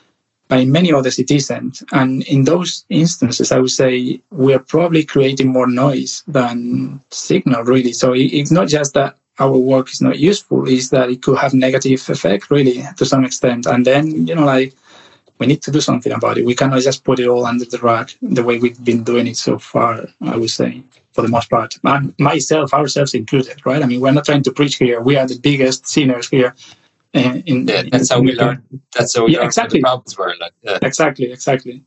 by many other citizens. And in those instances, I would say we're probably creating more noise than signal, really. So it's not just that our work is not useful, it's that it could have negative effect, really, to some extent. And then, you know, like, we need to do something about it. We cannot just put it all under the rug the way we've been doing it so far, I would say, for the most part. And myself, ourselves included, right? I mean, we're not trying to preach here. We are the biggest sinners here. Uh, in, yeah, that's in, how we learn. That's how we yeah, learn exactly. what the problems were. Like, uh, exactly, exactly.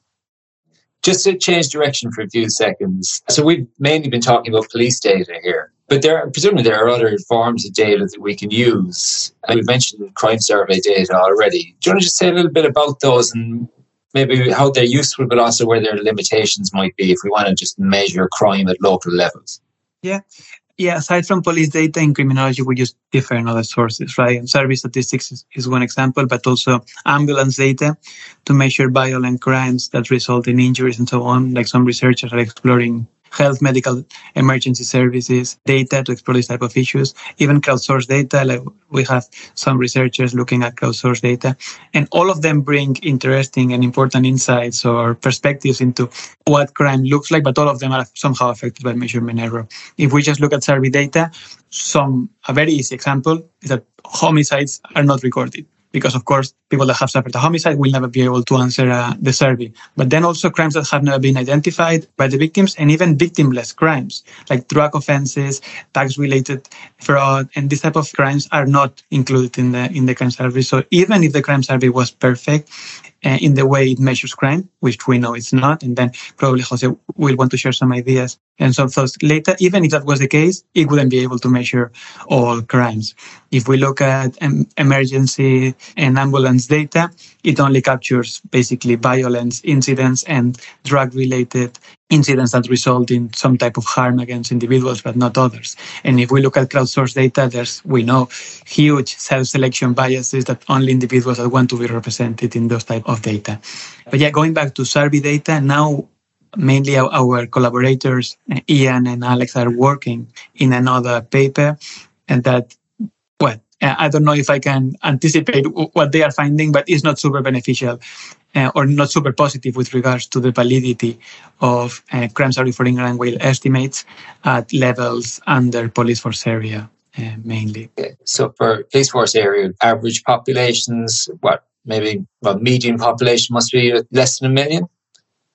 Just to change direction for a few seconds. So we've mainly been talking about police data here, but there are, presumably there are other forms of data that we can use. And we've mentioned crime survey data already. Do you want to just say a little bit about those and maybe how they're useful, but also where their limitations might be if we want to just measure crime at local levels? Yeah. Yeah, aside from police data, in criminology, we use different other sources, right? And survey statistics is, is one example, but also ambulance data to measure violent crimes that result in injuries and so on. Like some researchers are exploring health, medical emergency services data to explore this type of issues. Even crowdsourced data, like we have some researchers looking at crowdsourced data. And all of them bring interesting and important insights or perspectives into what crime looks like, but all of them are somehow affected by measurement error. If we just look at survey data, some a very easy example is that homicides are not recorded. Because, of course, people that have suffered a homicide will never be able to answer uh, the survey. But then also crimes that have never been identified by the victims, and even victimless crimes, like drug offenses, tax-related fraud, and this type of crimes are not included in the in the crime survey. So even if the crime survey was perfect uh, in the way it measures crime, which we know it's not, and then probably Jose will want to share some ideas and some thoughts later, even if that was the case, it wouldn't be able to measure all crimes. If we look at um, emergency and ambulance data, it only captures basically violence incidents and drug-related incidents that result in some type of harm against individuals, but not others. And if we look at crowdsourced data, there's, we know, huge self-selection biases that only individuals that want to be represented in those type of data. But yeah, going back to survey data, now mainly our, our collaborators, Ian and Alex, are working in another paper, and that, well, I don't know if I can anticipate what they are finding, but it's not super beneficial uh, or not super positive with regards to the validity of uh, crime survey for England and Wales estimates at levels under police force area, uh, mainly. Okay. So for police force area, average populations, what, maybe, well, median population must be less than a million?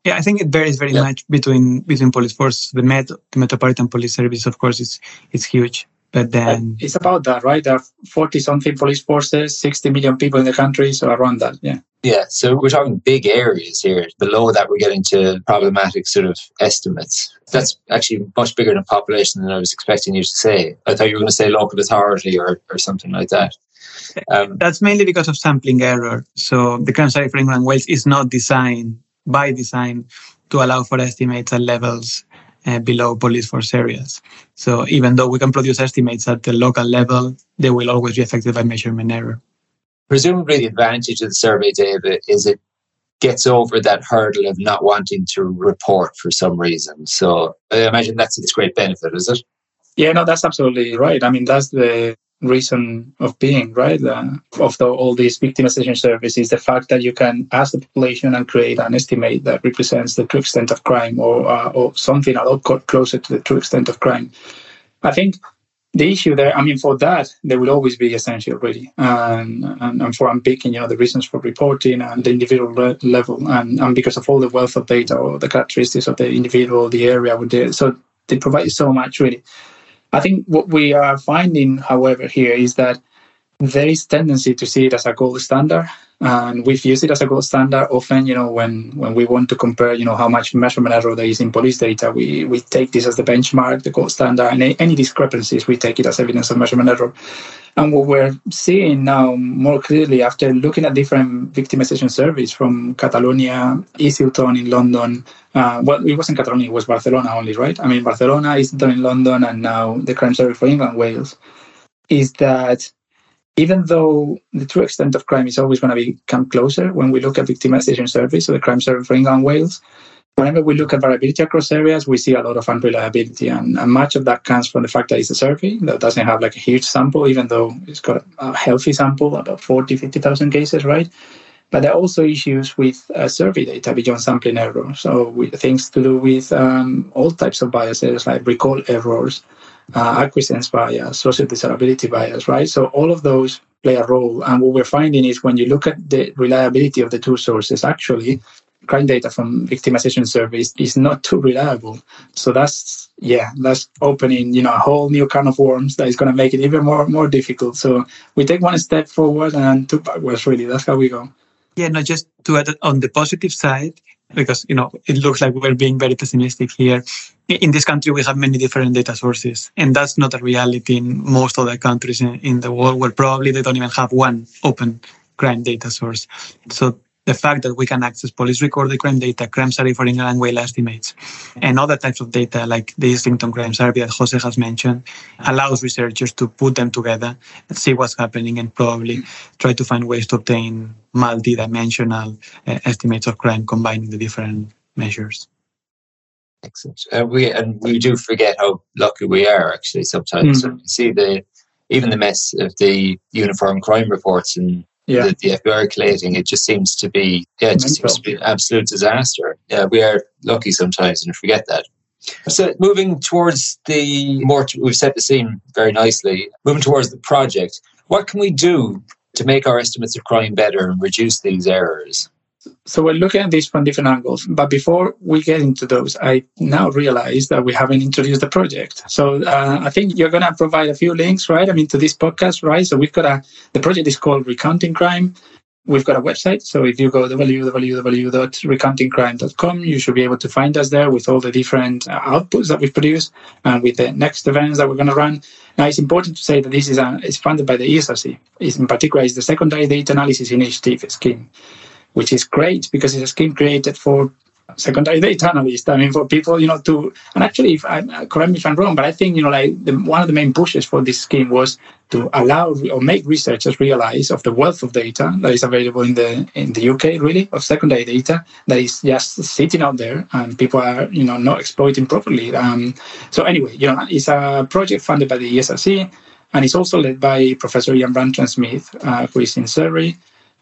Yeah, I think it varies very Yeah. much between between police forces. The Met, the Metropolitan Police Service, of course, is is huge. But then It's about that, right? There are forty something police forces, sixty million people in the country, so around that, yeah. Yeah, so we're talking big areas here. Below that, we're getting to problematic sort of estimates. That's actually much bigger than population than I was expecting you to say. I thought you were going to say local authority or, or something like that. Um, that's mainly because of sampling error. So the crime study for England and Wales is not designed by design to allow for estimates at levels uh, below police force areas. So even though we can produce estimates at the local level, they will always be affected by measurement error. Presumably the advantage of the survey data is it gets over that hurdle of not wanting to report for some reason. So I imagine that's its great benefit, is it? Yeah, no, that's absolutely right. I mean, that's the reason of being, right? Uh, of the, all these victimization services, the fact that you can ask the population and create an estimate that represents the true extent of crime or, uh, or something a lot closer to the true extent of crime. I think the issue there, I mean, for that, there will always be essential, really. And, and, and for unpicking, you know, the reasons for reporting and the individual le- level, and, and because of all the wealth of data or the characteristics of the individual, the area, with the, so they provide so much, really. I think what we are finding, however, here is that there is tendency to see it as a gold standard. And we've used it as a gold standard often, you know, when, when we want to compare, you know, how much measurement error there is in police data, we, we take this as the benchmark, the gold standard, and any, any discrepancies, we take it as evidence of measurement error. And what we're seeing now more clearly after looking at different victimization surveys from Catalonia, Islington in London, uh, well, it wasn't Catalonia, it was Barcelona only, right? I mean, Barcelona, Islington in London, and now the crime survey for England and Wales, is that even though the true extent of crime is always going to be come closer when we look at victimization surveys, so the crime survey for England and Wales, whenever we look at variability across areas, we see a lot of unreliability. And, and much of that comes from the fact that it's a survey that doesn't have like a huge sample, even though it's got a healthy sample, about forty, fifty thousand cases, right? But there are also issues with uh, survey data beyond sampling error. So we, things to do with um, all types of biases like recall errors, uh, acquiescence bias, social desirability bias, right? So all of those play a role. And what we're finding is when you look at the reliability of the two sources, actually, crime data from victimization surveys is not too reliable. So that's, yeah, that's opening, you know, a whole new can of worms that is going to make it even more, more difficult. So we take one step forward and two backwards, really. That's how we go. Yeah, no, just to add on the positive side, because, you know, it looks like we're being very pessimistic here. In this country, we have many different data sources, and that's not a reality in most other countries in, in the world where probably they don't even have one open crime data source. So the fact that we can access police recorded crime data, crime survey for England and Wales estimates, and other types of data like the Islington crime survey that Jose has mentioned, allows researchers to put them together and see what's happening and probably try to find ways to obtain multi-dimensional uh, estimates of crime combining the different measures. Excellent. Uh, we and we do forget how lucky we are actually sometimes. Mm-hmm. So see the even the mess of the uniform crime reports and yeah. the, the F B I collating, it just seems to be yeah, it just seems to be an absolute disaster. Yeah, we are lucky sometimes and forget that. So moving towards the more, we've set the scene very nicely. Moving towards the project, what can we do to make our estimates of crime better and reduce these errors? So we're looking at this from different angles. But before we get into those, I now realize that we haven't introduced the project. So uh, I think you're going to provide a few links, right? I mean, to this podcast, right? So we've got a, the project is called Recounting Crime. We've got a website. So if you go to w w w dot recounting crime dot com, you should be able to find us there with all the different uh, outputs that we've produced and with the next events that we're going to run. Now, it's important to say that this is a, it's funded by the E S R C. It's in particular, it's the Secondary Data Analysis Initiative scheme, which is great because it's a scheme created for secondary data analysts. I mean, for people, you know, to, and actually, if I, correct me if I'm wrong, but I think, you know, like the, one of the main pushes for this scheme was to allow or make researchers realize of the wealth of data that is available in the in the U K, really, of secondary data that is just sitting out there and people are, you know, not exploiting properly. Um, so anyway, you know, it's a project funded by the E S R C and it's also led by Professor Ian Brantron-Smith, uh, who is in Surrey.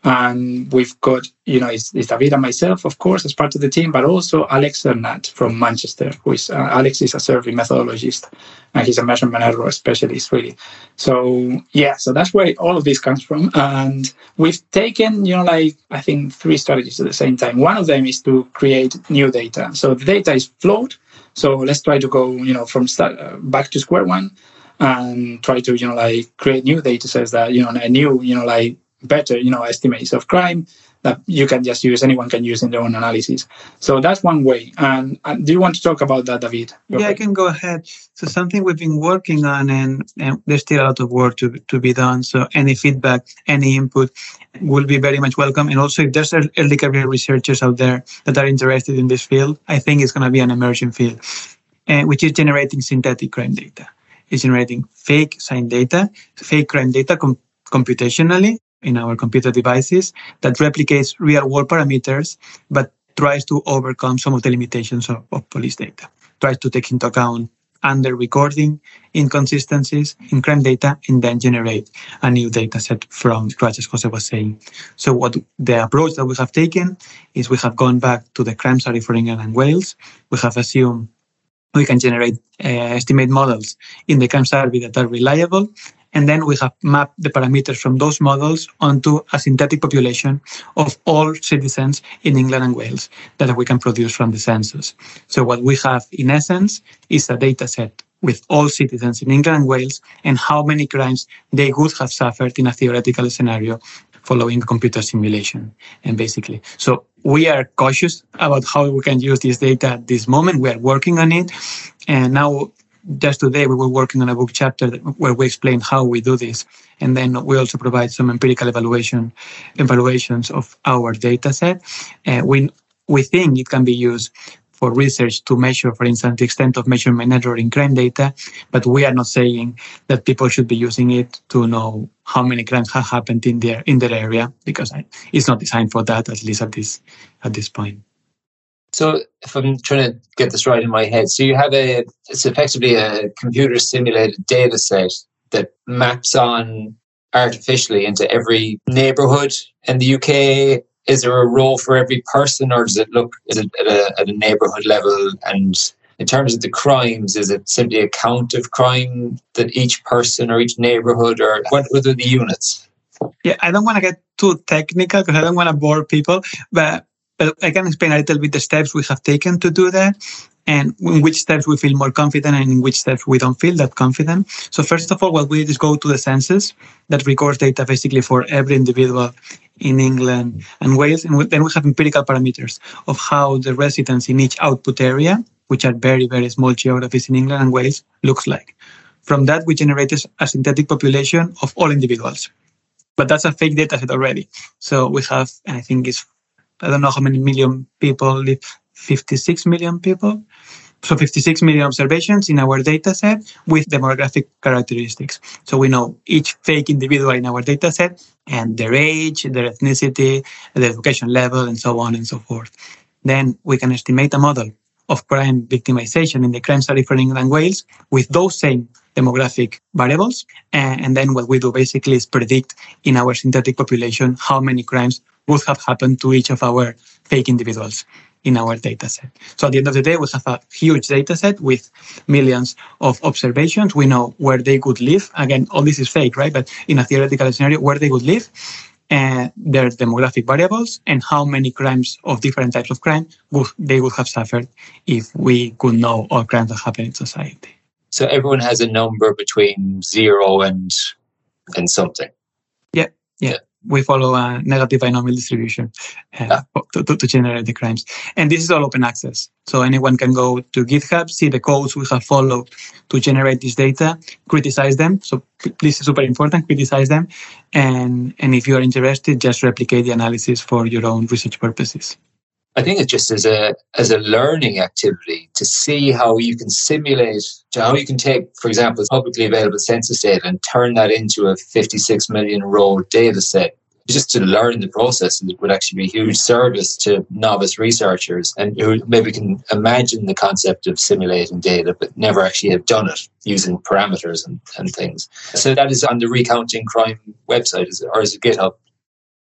And we've got, you know, it's, it's David and myself, of course, as part of the team, but also Alex Cernat from Manchester, who is, uh, Alex is a survey methodologist, and he's a measurement error specialist, really. So, yeah, so that's where all of this comes from. And we've taken, you know, like, I think three strategies at the same time. One of them is to create new data. So the data is flowed. So let's try to go, you know, from start, uh, back to square one and try to, you know, like create new data sets that, you know, a new, you know, like, better, you know, estimates of crime that you can just use, anyone can use in their own analysis. So that's one way. And, and do you want to talk about that, David? Yeah, okay. I can go ahead. So something we've been working on, and, and there's still a lot of work to, to be done. So any feedback, any input will be very much welcome. And also if there's early career researchers out there that are interested in this field, I think it's going to be an emerging field, uh, which is generating synthetic crime data. It's generating fake signed data, fake crime data com- computationally, in our computer devices that replicates real-world parameters, but tries to overcome some of the limitations of, of police data, tries to take into account under-recording inconsistencies in crime data, and then generate a new data set from scratch, as Jose was saying. So what the approach that we have taken is we have gone back to the crime study for England and Wales. We have assumed we can generate uh, estimate models in the crime survey that are reliable. And then we have mapped the parameters from those models onto a synthetic population of all citizens in England and Wales that we can produce from the census. So what we have, in essence, is a data set with all citizens in England and Wales and how many crimes they would have suffered in a theoretical scenario following a computer simulation, and basically. So we are cautious about how we can use this data at this moment. We are working on it. And now, just today, we were working on a book chapter where we explain how we do this. And then we also provide some empirical evaluation evaluations of our data set. Uh, we, we think it can be used for research to measure, for instance, the extent of measurement error in crime data, but we are not saying that people should be using it to know how many crimes have happened in their in their area, because it's not designed for that, at least at this at this point. So if I'm trying to get this right in my head, so you have a, it's effectively a computer simulated data set that maps on artificially into every neighborhood in the U K. Is there a role for every person, or does it look, is it at a, at a neighborhood level? And in terms of the crimes, is it simply a count of crime that each person or each neighborhood, or what, what are the units? Yeah, I don't want to get too technical because I don't want to bore people, but But I can explain a little bit the steps we have taken to do that, and in which steps we feel more confident and in which steps we don't feel that confident. So first of all, what we do is go to the census that records data basically for every individual in England and Wales. And then we have empirical parameters of how the residents in each output area, which are very, very small geographies in England and Wales, looks like. From that, we generate a synthetic population of all individuals. But that's a fake data set already. So we have, and I think it's I don't know how many million people live, fifty-six million people. So fifty-six million observations in our data set with demographic characteristics. So we know each fake individual in our data set and their age, their ethnicity, their education level, and so on and so forth. Then we can estimate a model of crime victimization in the crime study for England and Wales with those same demographic variables. And then what we do basically is predict in our synthetic population how many crimes would have happened to each of our fake individuals in our data set. So at the end of the day, we have a huge data set with millions of observations. We know where they could live. Again, all this is fake, right? But in a theoretical scenario, where they would live, uh, their demographic variables, and how many crimes of different types of crime would, they would have suffered if we could know all crimes that happen in society. So everyone has a number between zero and and something. Yeah, yeah. We follow a negative binomial distribution uh, yeah. to, to, to generate the crimes. And this is all open access. So anyone can go to GitHub, see the codes we have followed to generate this data, criticize them. So this is super important, criticize them. And, and if you are interested, just replicate the analysis for your own research purposes. I think it's just as a as a learning activity to see how you can simulate, how you can take, for example, publicly available census data and turn that into a fifty-six million row data set. Just to learn the process, it would actually be a huge service to novice researchers and who maybe can imagine the concept of simulating data but never actually have done it using parameters and, and things. So that is on the Recounting Crime website, is it, or is it GitHub?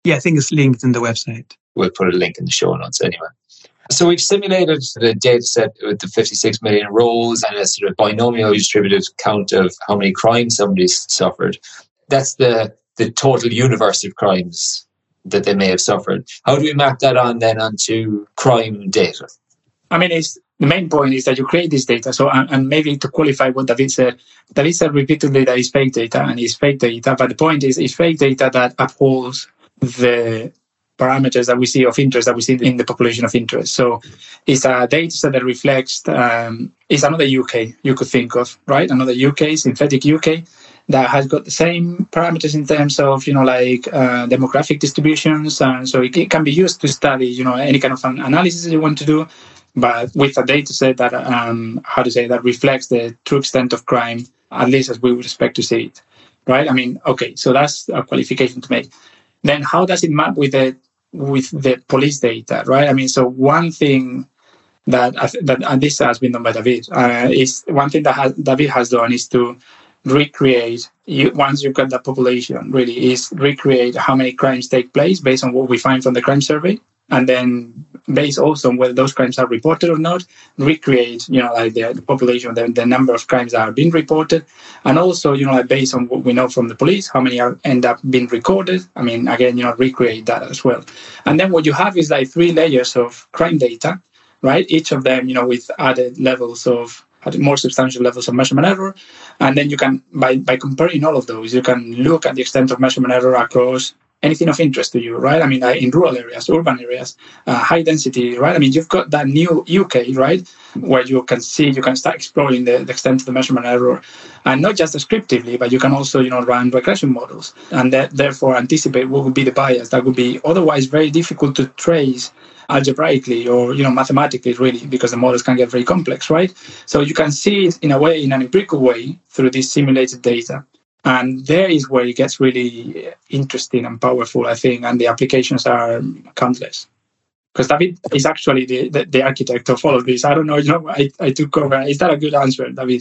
Yeah, I think it's linked in the website. We'll put a link in the show notes anyway. So we've simulated the data set with the fifty-six million rows and a sort of binomial distributed count of how many crimes somebody's suffered. That's the, the total universe of crimes that they may have suffered. How do we map that on then onto crime data? I mean, it's, the main point is that you create this data. So, and, and maybe to qualify what David said, David said repeatedly that it's fake data, and it's fake data. But the point is, it's fake data that upholds the parameters that we see of interest that we see in the population of interest. So it's a data set that reflects, um, it's another U K you could think of, right? Another U K, synthetic U K, that has got the same parameters in terms of, you know, like uh, demographic distributions. And so it, it can be used to study, you know, any kind of an analysis you want to do, but with a data set that, um, how to say, that reflects the true extent of crime, at least as we would expect to see it, right? I mean, okay, so that's a qualification to make. Then how does it map with the with the police data, right? I mean, so one thing that, I th- that and this has been done by David, uh, is one thing that has, David has done is to recreate, you, once you've got that population, really, is recreate how many crimes take place based on what we find from the crime survey. And then based also on whether those crimes are reported or not, recreate, you know, like the, the population, the, the number of crimes that are being reported. And also, you know, like based on what we know from the police, how many are end up being recorded. I mean, again, you know, recreate that as well. And then what you have is like three layers of crime data, right? Each of them, you know, with added levels of, more substantial levels of measurement error. And then you can, by, by comparing all of those, you can look at the extent of measurement error across anything of interest to you, right? I mean, in rural areas, urban areas, uh, high density, right? I mean, you've got that new U K, right, where you can see, you can start exploring the, the extent of the measurement error, and not just descriptively, but you can also, you know, run regression models, and that, therefore anticipate what would be the bias that would be otherwise very difficult to trace algebraically or, you know, mathematically, really, because the models can get very complex, right? So you can see it in a way, in an empirical way, through this simulated data. And there is where it gets really interesting and powerful, I think, and the applications are countless. Because David is actually the, the, the architect of all of this. I don't know, you know, I, I took over. Is that a good answer, David?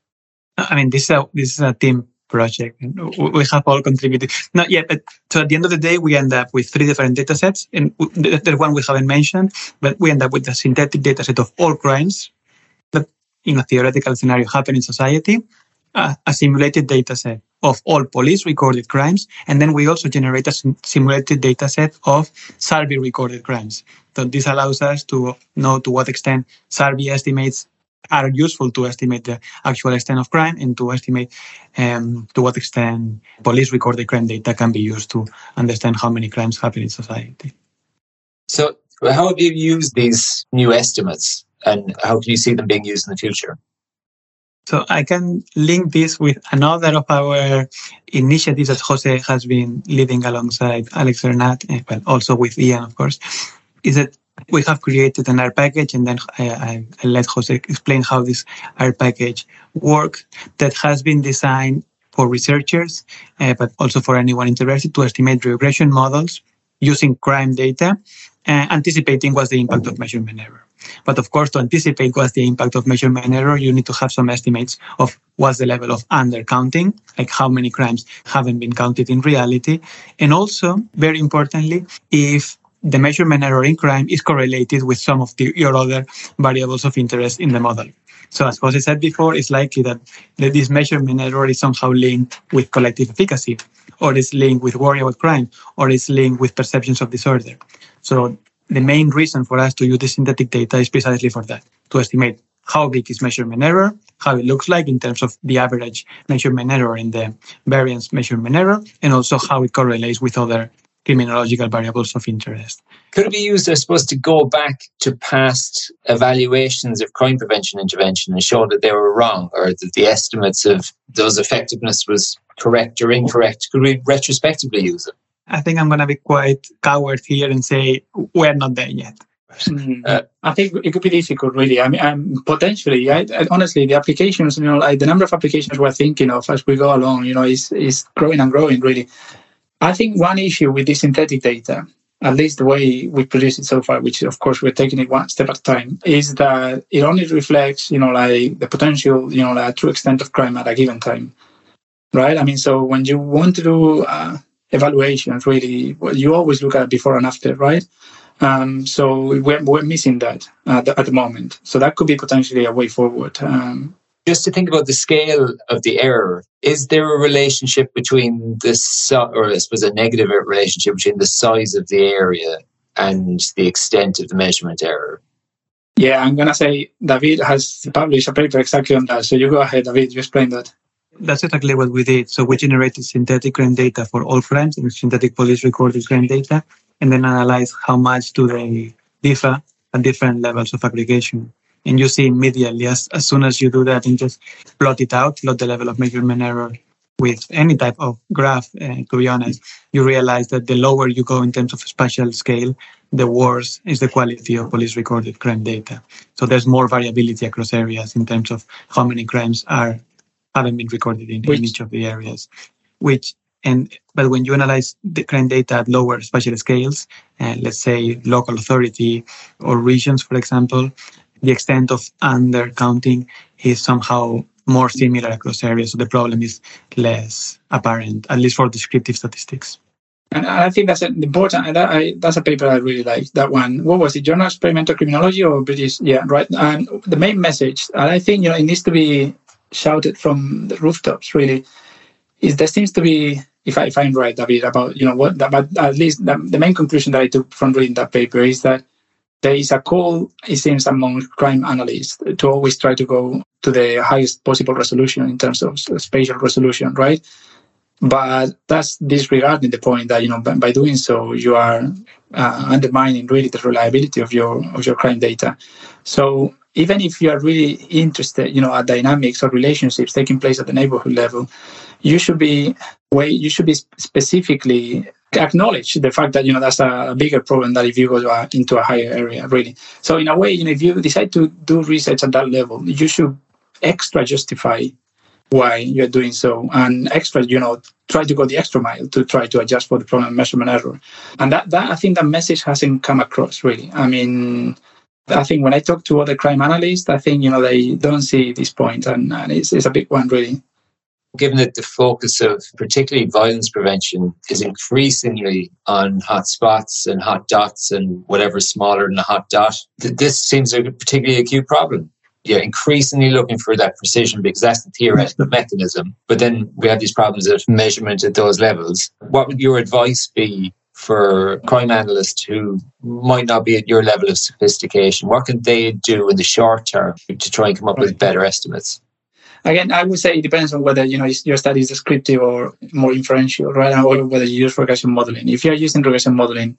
I mean, this is a, this is a team project. We have all contributed. Not yet, but so at the end of the day, we end up with three different data sets. And the one we haven't mentioned, but we end up with a synthetic data set of all crimes that in a theoretical scenario happen in society, uh, a simulated data set of all police recorded crimes, and then we also generate a sim- simulated data set of survey recorded crimes. So this allows us to know to what extent survey estimates are useful to estimate the actual extent of crime, and to estimate um, to what extent police recorded crime data can be used to understand how many crimes happen in society. So how have you used these new estimates, and how can you see them being used in the future? So I can link this with another of our initiatives that Jose has been leading alongside Alex Bernat, but also with Ian, of course, is that we have created an R package, and then I, I let Jose explain how this R package works, that has been designed for researchers, uh, but also for anyone interested, to estimate regression models using crime data, uh, anticipating what's the impact of measurement error. But of course, to anticipate what's the impact of measurement error, you need to have some estimates of what's the level of undercounting, like how many crimes haven't been counted in reality. And also, very importantly, if the measurement error in crime is correlated with some of the, your other variables of interest in the model. So as Jose said before, it's likely that, that this measurement error is somehow linked with collective efficacy, or is linked with worry about crime, or is linked with perceptions of disorder. So the main reason for us to use the synthetic data is precisely for that, to estimate how big is measurement error, how it looks like in terms of the average measurement error and the variance measurement error, and also how it correlates with other criminological variables of interest. Could it be used, I suppose, to go back to past evaluations of crime prevention intervention and show that they were wrong, or that the estimates of those effectiveness was correct or incorrect? Could we retrospectively use it? I think I'm going to be quite coward here and say we're not there yet. Mm-hmm. Uh, I think it could be difficult, really. I mean, um, potentially, I, I, honestly, the applications, you know, like the number of applications we're thinking of as we go along, you know, is is growing and growing, really. I think one issue with this synthetic data, at least the way we produce it so far, which of course we're taking it one step at a time, is that it only reflects, you know, like the potential, you know, like true extent of crime at a given time, right? I mean, so when you want to do uh, evaluations, really. Well, you always look at before and after, right? Um, so we're, we're missing that at the, at the moment. So that could be potentially a way forward. Um, Just to think about the scale of the error, is there a relationship between this, or I suppose a negative relationship between the size of the area and the extent of the measurement error? Yeah, I'm going to say David has published a paper exactly on that. So you go ahead, David, you explain that. That's exactly what we did. So we generated synthetic crime data for all crimes and synthetic police recorded crime data, and then analyzed how much do they differ at different levels of aggregation. And you see immediately, as, as soon as you do that and just plot it out, plot the level of measurement error with any type of graph, uh, to be honest, you realize that the lower you go in terms of spatial scale, the worse is the quality of police recorded crime data. So there's more variability across areas in terms of how many crimes are haven't been recorded in, in each of the areas. Which and but when you analyze the crime data at lower spatial scales, uh, let's say local authority or regions, for example, the extent of undercounting is somehow more similar across areas. So the problem is less apparent, at least for descriptive statistics. And I think that's important. And that I, that's a paper I really like. That one. What was it? Journal of Experimental Criminology or British? Yeah, right. And the main message, and I think you know it needs to be shouted from the rooftops. Really, is there seems to be, if I if I'm right, David, about you know what. But at least the, the main conclusion that I took from reading that paper is that there is a call, it seems, among crime analysts to always try to go to the highest possible resolution in terms of spatial resolution, right? But that's disregarding the point that, you know, by, by doing so, you are uh, undermining really the reliability of your of your crime data. So even if you are really interested, you know, at dynamics or relationships taking place at the neighborhood level, you should be way you should be specifically acknowledge the fact that you know that's a bigger problem than if you go to a, into a higher area, really. So in a way, you know, if you decide to do research at that level, you should extra justify why you're doing so, and extra, you know, try to go the extra mile to try to adjust for the problem of measurement error. And that, that I think that message hasn't come across really. I mean, I think when I talk to other crime analysts, I think, you know, they don't see this point, and, and it's, it's a big one really. Given that the focus of particularly violence prevention is increasingly on hot spots and hot dots and whatever's smaller than a hot dot, this seems a particularly acute problem. You're increasingly looking for that precision because that's the theoretical mechanism. But then we have these problems of measurement at those levels. What would your advice be for crime analysts who might not be at your level of sophistication? What can they do in the short term to try and come up with better estimates? Again, I would say it depends on whether, you know, your study is descriptive or more inferential, right? Or whether you use regression modeling. If you're using regression modeling,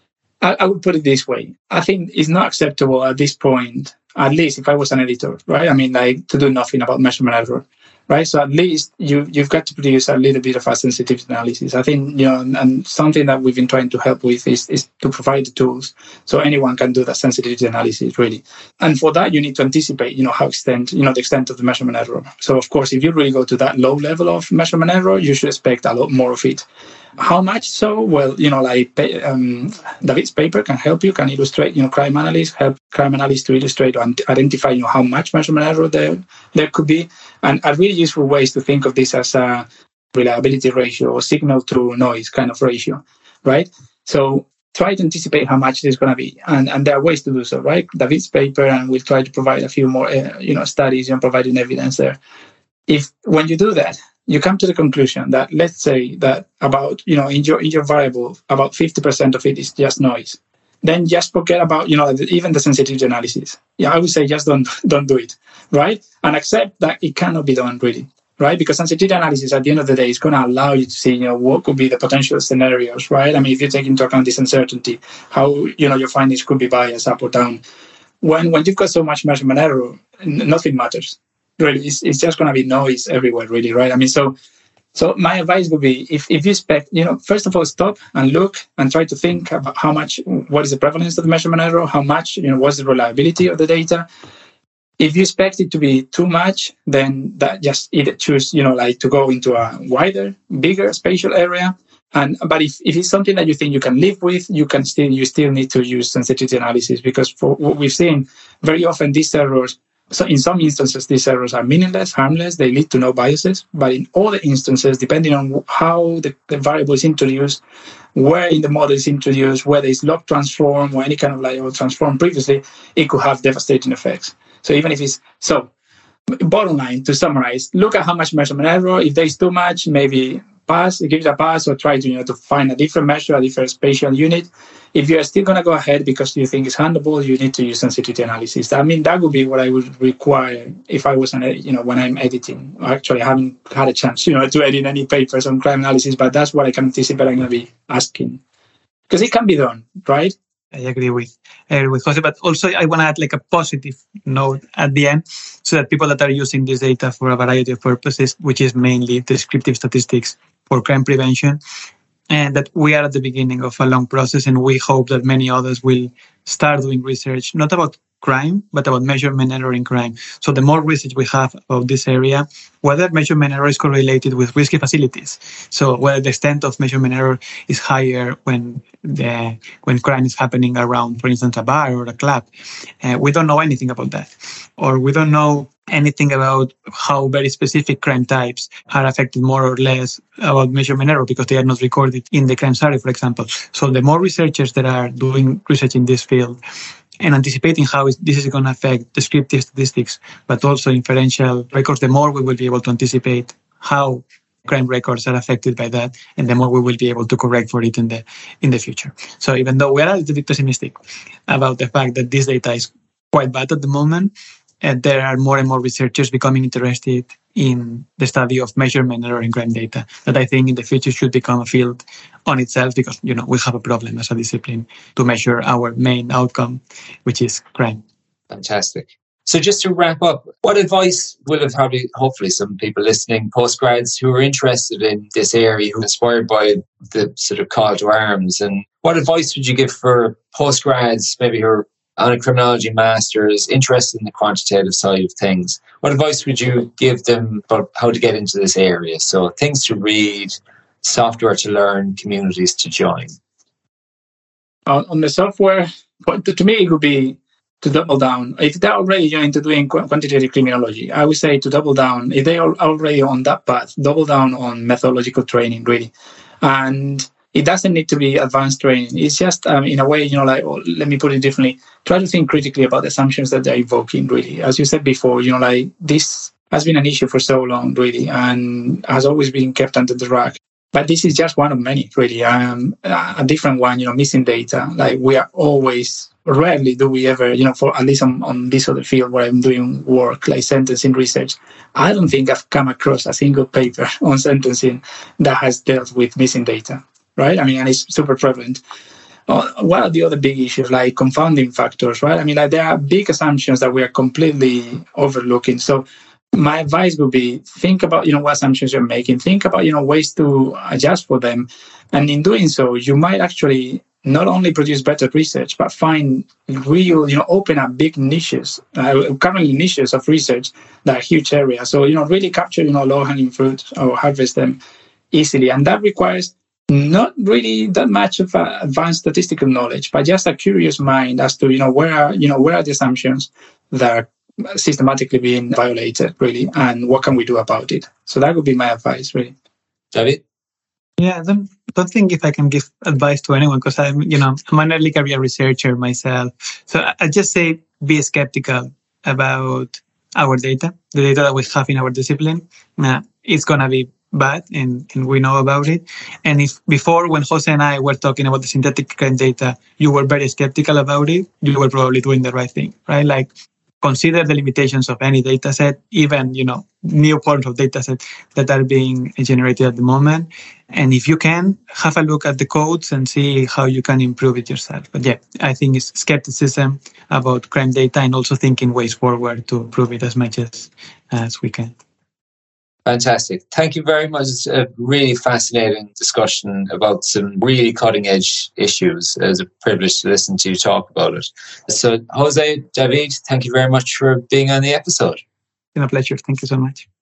I, I would put it this way. I think it's not acceptable at this point, at least if I was an editor, right? I mean, like, to do nothing about measurement error, right? So at least you, you've got to produce a little bit of a sensitivity analysis. I think, you know, and, and something that we've been trying to help with is, is to provide the tools so anyone can do that sensitivity analysis, really. And for that, you need to anticipate, you know, how extent, you know, the extent of the measurement error. So, of course, if you really go to that low level of measurement error, you should expect a lot more of it. How much so? Well, you know, like um, David's paper can help you, can illustrate, you know, crime analysts, help crime analysts to illustrate and identify, you know, how much measurement error there, there could be. And a really useful way is to think of this as a reliability ratio or signal to noise kind of ratio, right? So try to anticipate how much there's going to be. And, and there are ways to do so, right? David's paper, and we'll try to provide a few more, uh, you know, studies and providing evidence there. If when you do that, you come to the conclusion that, let's say that about, you know, in your, in your variable, about fifty percent of it is just noise, then just forget about, you know, even the sensitivity analysis. Yeah, I would say just don't don't do it, right? And accept that it cannot be done really, right? Because sensitivity analysis at the end of the day is going to allow you to see, you know, what could be the potential scenarios, right? I mean, if you take into account this uncertainty, how, you know, your findings could be biased up or down. When when you've got so much measurement error, nothing matters. Really, it's, it's just going to be noise everywhere, really, right? I mean, so so my advice would be, if, if you expect, you know, first of all, stop and look and try to think about how much, what is the prevalence of the measurement error, how much, you know, what's the reliability of the data. If you expect it to be too much, then that just either choose, you know, like to go into a wider, bigger spatial area. And but if, if it's something that you think you can live with, you can still you still need to use sensitivity analysis, because for what we've seen, very often these errors So in some instances, these errors are meaningless, harmless, they lead to no biases. But in other instances, depending on how the, the variable is introduced, where in the model is introduced, whether it's log transform or any kind of like transform previously, it could have devastating effects. So even if it's, so bottom line, to summarize, look at how much measurement error. If there's too much, maybe pass, give it a pass, or try to, you know, to find a different measure, a different spatial unit. If you're still going to go ahead because you think it's handleable, you need to use sensitivity analysis. I mean, that would be what I would require if I was, an, you know, when I'm editing. Actually, I haven't had a chance, you know, to edit any papers on crime analysis, but that's what I can anticipate I'm going to be asking. Because it can be done, right? I agree with I agree with Jose, but also I want to add like a positive note at the end, so that people that are using this data for a variety of purposes, which is mainly descriptive statistics for crime prevention, and that we are at the beginning of a long process, and we hope that many others will start doing research, not about crime, but about measurement error in crime. So the more research we have about this area, whether measurement error is correlated with risky facilities, so whether the extent of measurement error is higher when the when crime is happening around, for instance, a bar or a club, uh, we don't know anything about that, or we don't know anything about how very specific crime types are affected more or less about measurement error because they are not recorded in the crime study, for example. So the more researchers that are doing research in this field and anticipating how this is going to affect descriptive statistics, but also inferential records, the more we will be able to anticipate how crime records are affected by that, and the more we will be able to correct for it in the in the future. So even though we are a little bit pessimistic about the fact that this data is quite bad at the moment, and there are more and more researchers becoming interested in the study of measurement error in crime data that I think in the future should become a field on itself, because, you know, we have a problem as a discipline to measure our main outcome, which is crime. Fantastic. So just to wrap up, what advice will have probably, hopefully some people listening, postgrads who are interested in this area, who are inspired by the sort of call to arms, and what advice would you give for postgrads, maybe who are on a criminology master's, interested in the quantitative side of things? What advice would you give them about how to get into this area? So things to read, software to learn, communities to join. On, on the software, to, to me, it would be to double down. If they're already you know, into doing quantitative criminology, I would say to double down. If they are already on that path, double down on methodological training, really. And it doesn't need to be advanced training. It's just, um, in a way, you know, like, oh, let me put it differently. Try to think critically about the assumptions that they're invoking, really. As you said before, you know, like, this has been an issue for so long, really, and has always been kept under the rug. But this is just one of many, really. Um, a different one, you know, missing data. Like, we are always, rarely do we ever, you know, for at least on, on this other field where I'm doing work, like sentencing research, I don't think I've come across a single paper on sentencing that has dealt with missing data. Right? I mean, and it's super prevalent. Uh, what are the other big issues, like confounding factors, right? I mean, like, there are big assumptions that we are completely overlooking. So my advice would be, think about, you know, what assumptions you're making. Think about, you know, ways to adjust for them. And in doing so, you might actually not only produce better research, but find real, you know, open up big niches, uh, currently niches of research that are huge areas. So, you know, really capture, you know, low-hanging fruit or harvest them easily. And that requires not really that much of uh, advanced statistical knowledge, but just a curious mind as to, you know, where are, you know, where are the assumptions that are systematically being violated, really, and what can we do about it? So that would be my advice, really. David? Yeah, I don't, don't think if I can give advice to anyone, because I'm, you know, I'm an early career researcher myself. So I, I just say be skeptical about our data, the data that we have in our discipline. Uh, it's going to be bad, and, and we know about it. And if before, when Jose and I were talking about the synthetic crime data, you were very skeptical about it, you were probably doing the right thing, right? Like, consider the limitations of any data set, even, you know, new forms of data set that are being generated at the moment. And if you can, have a look at the codes and see how you can improve it yourself. But yeah, I think it's skepticism about crime data, and also thinking ways forward to improve it as much as, as we can. Fantastic. Thank you very much. It's a really fascinating discussion about some really cutting edge issues. It was a privilege to listen to you talk about it. So, Jose, David, thank you very much for being on the episode. It's been a pleasure. Thank you so much.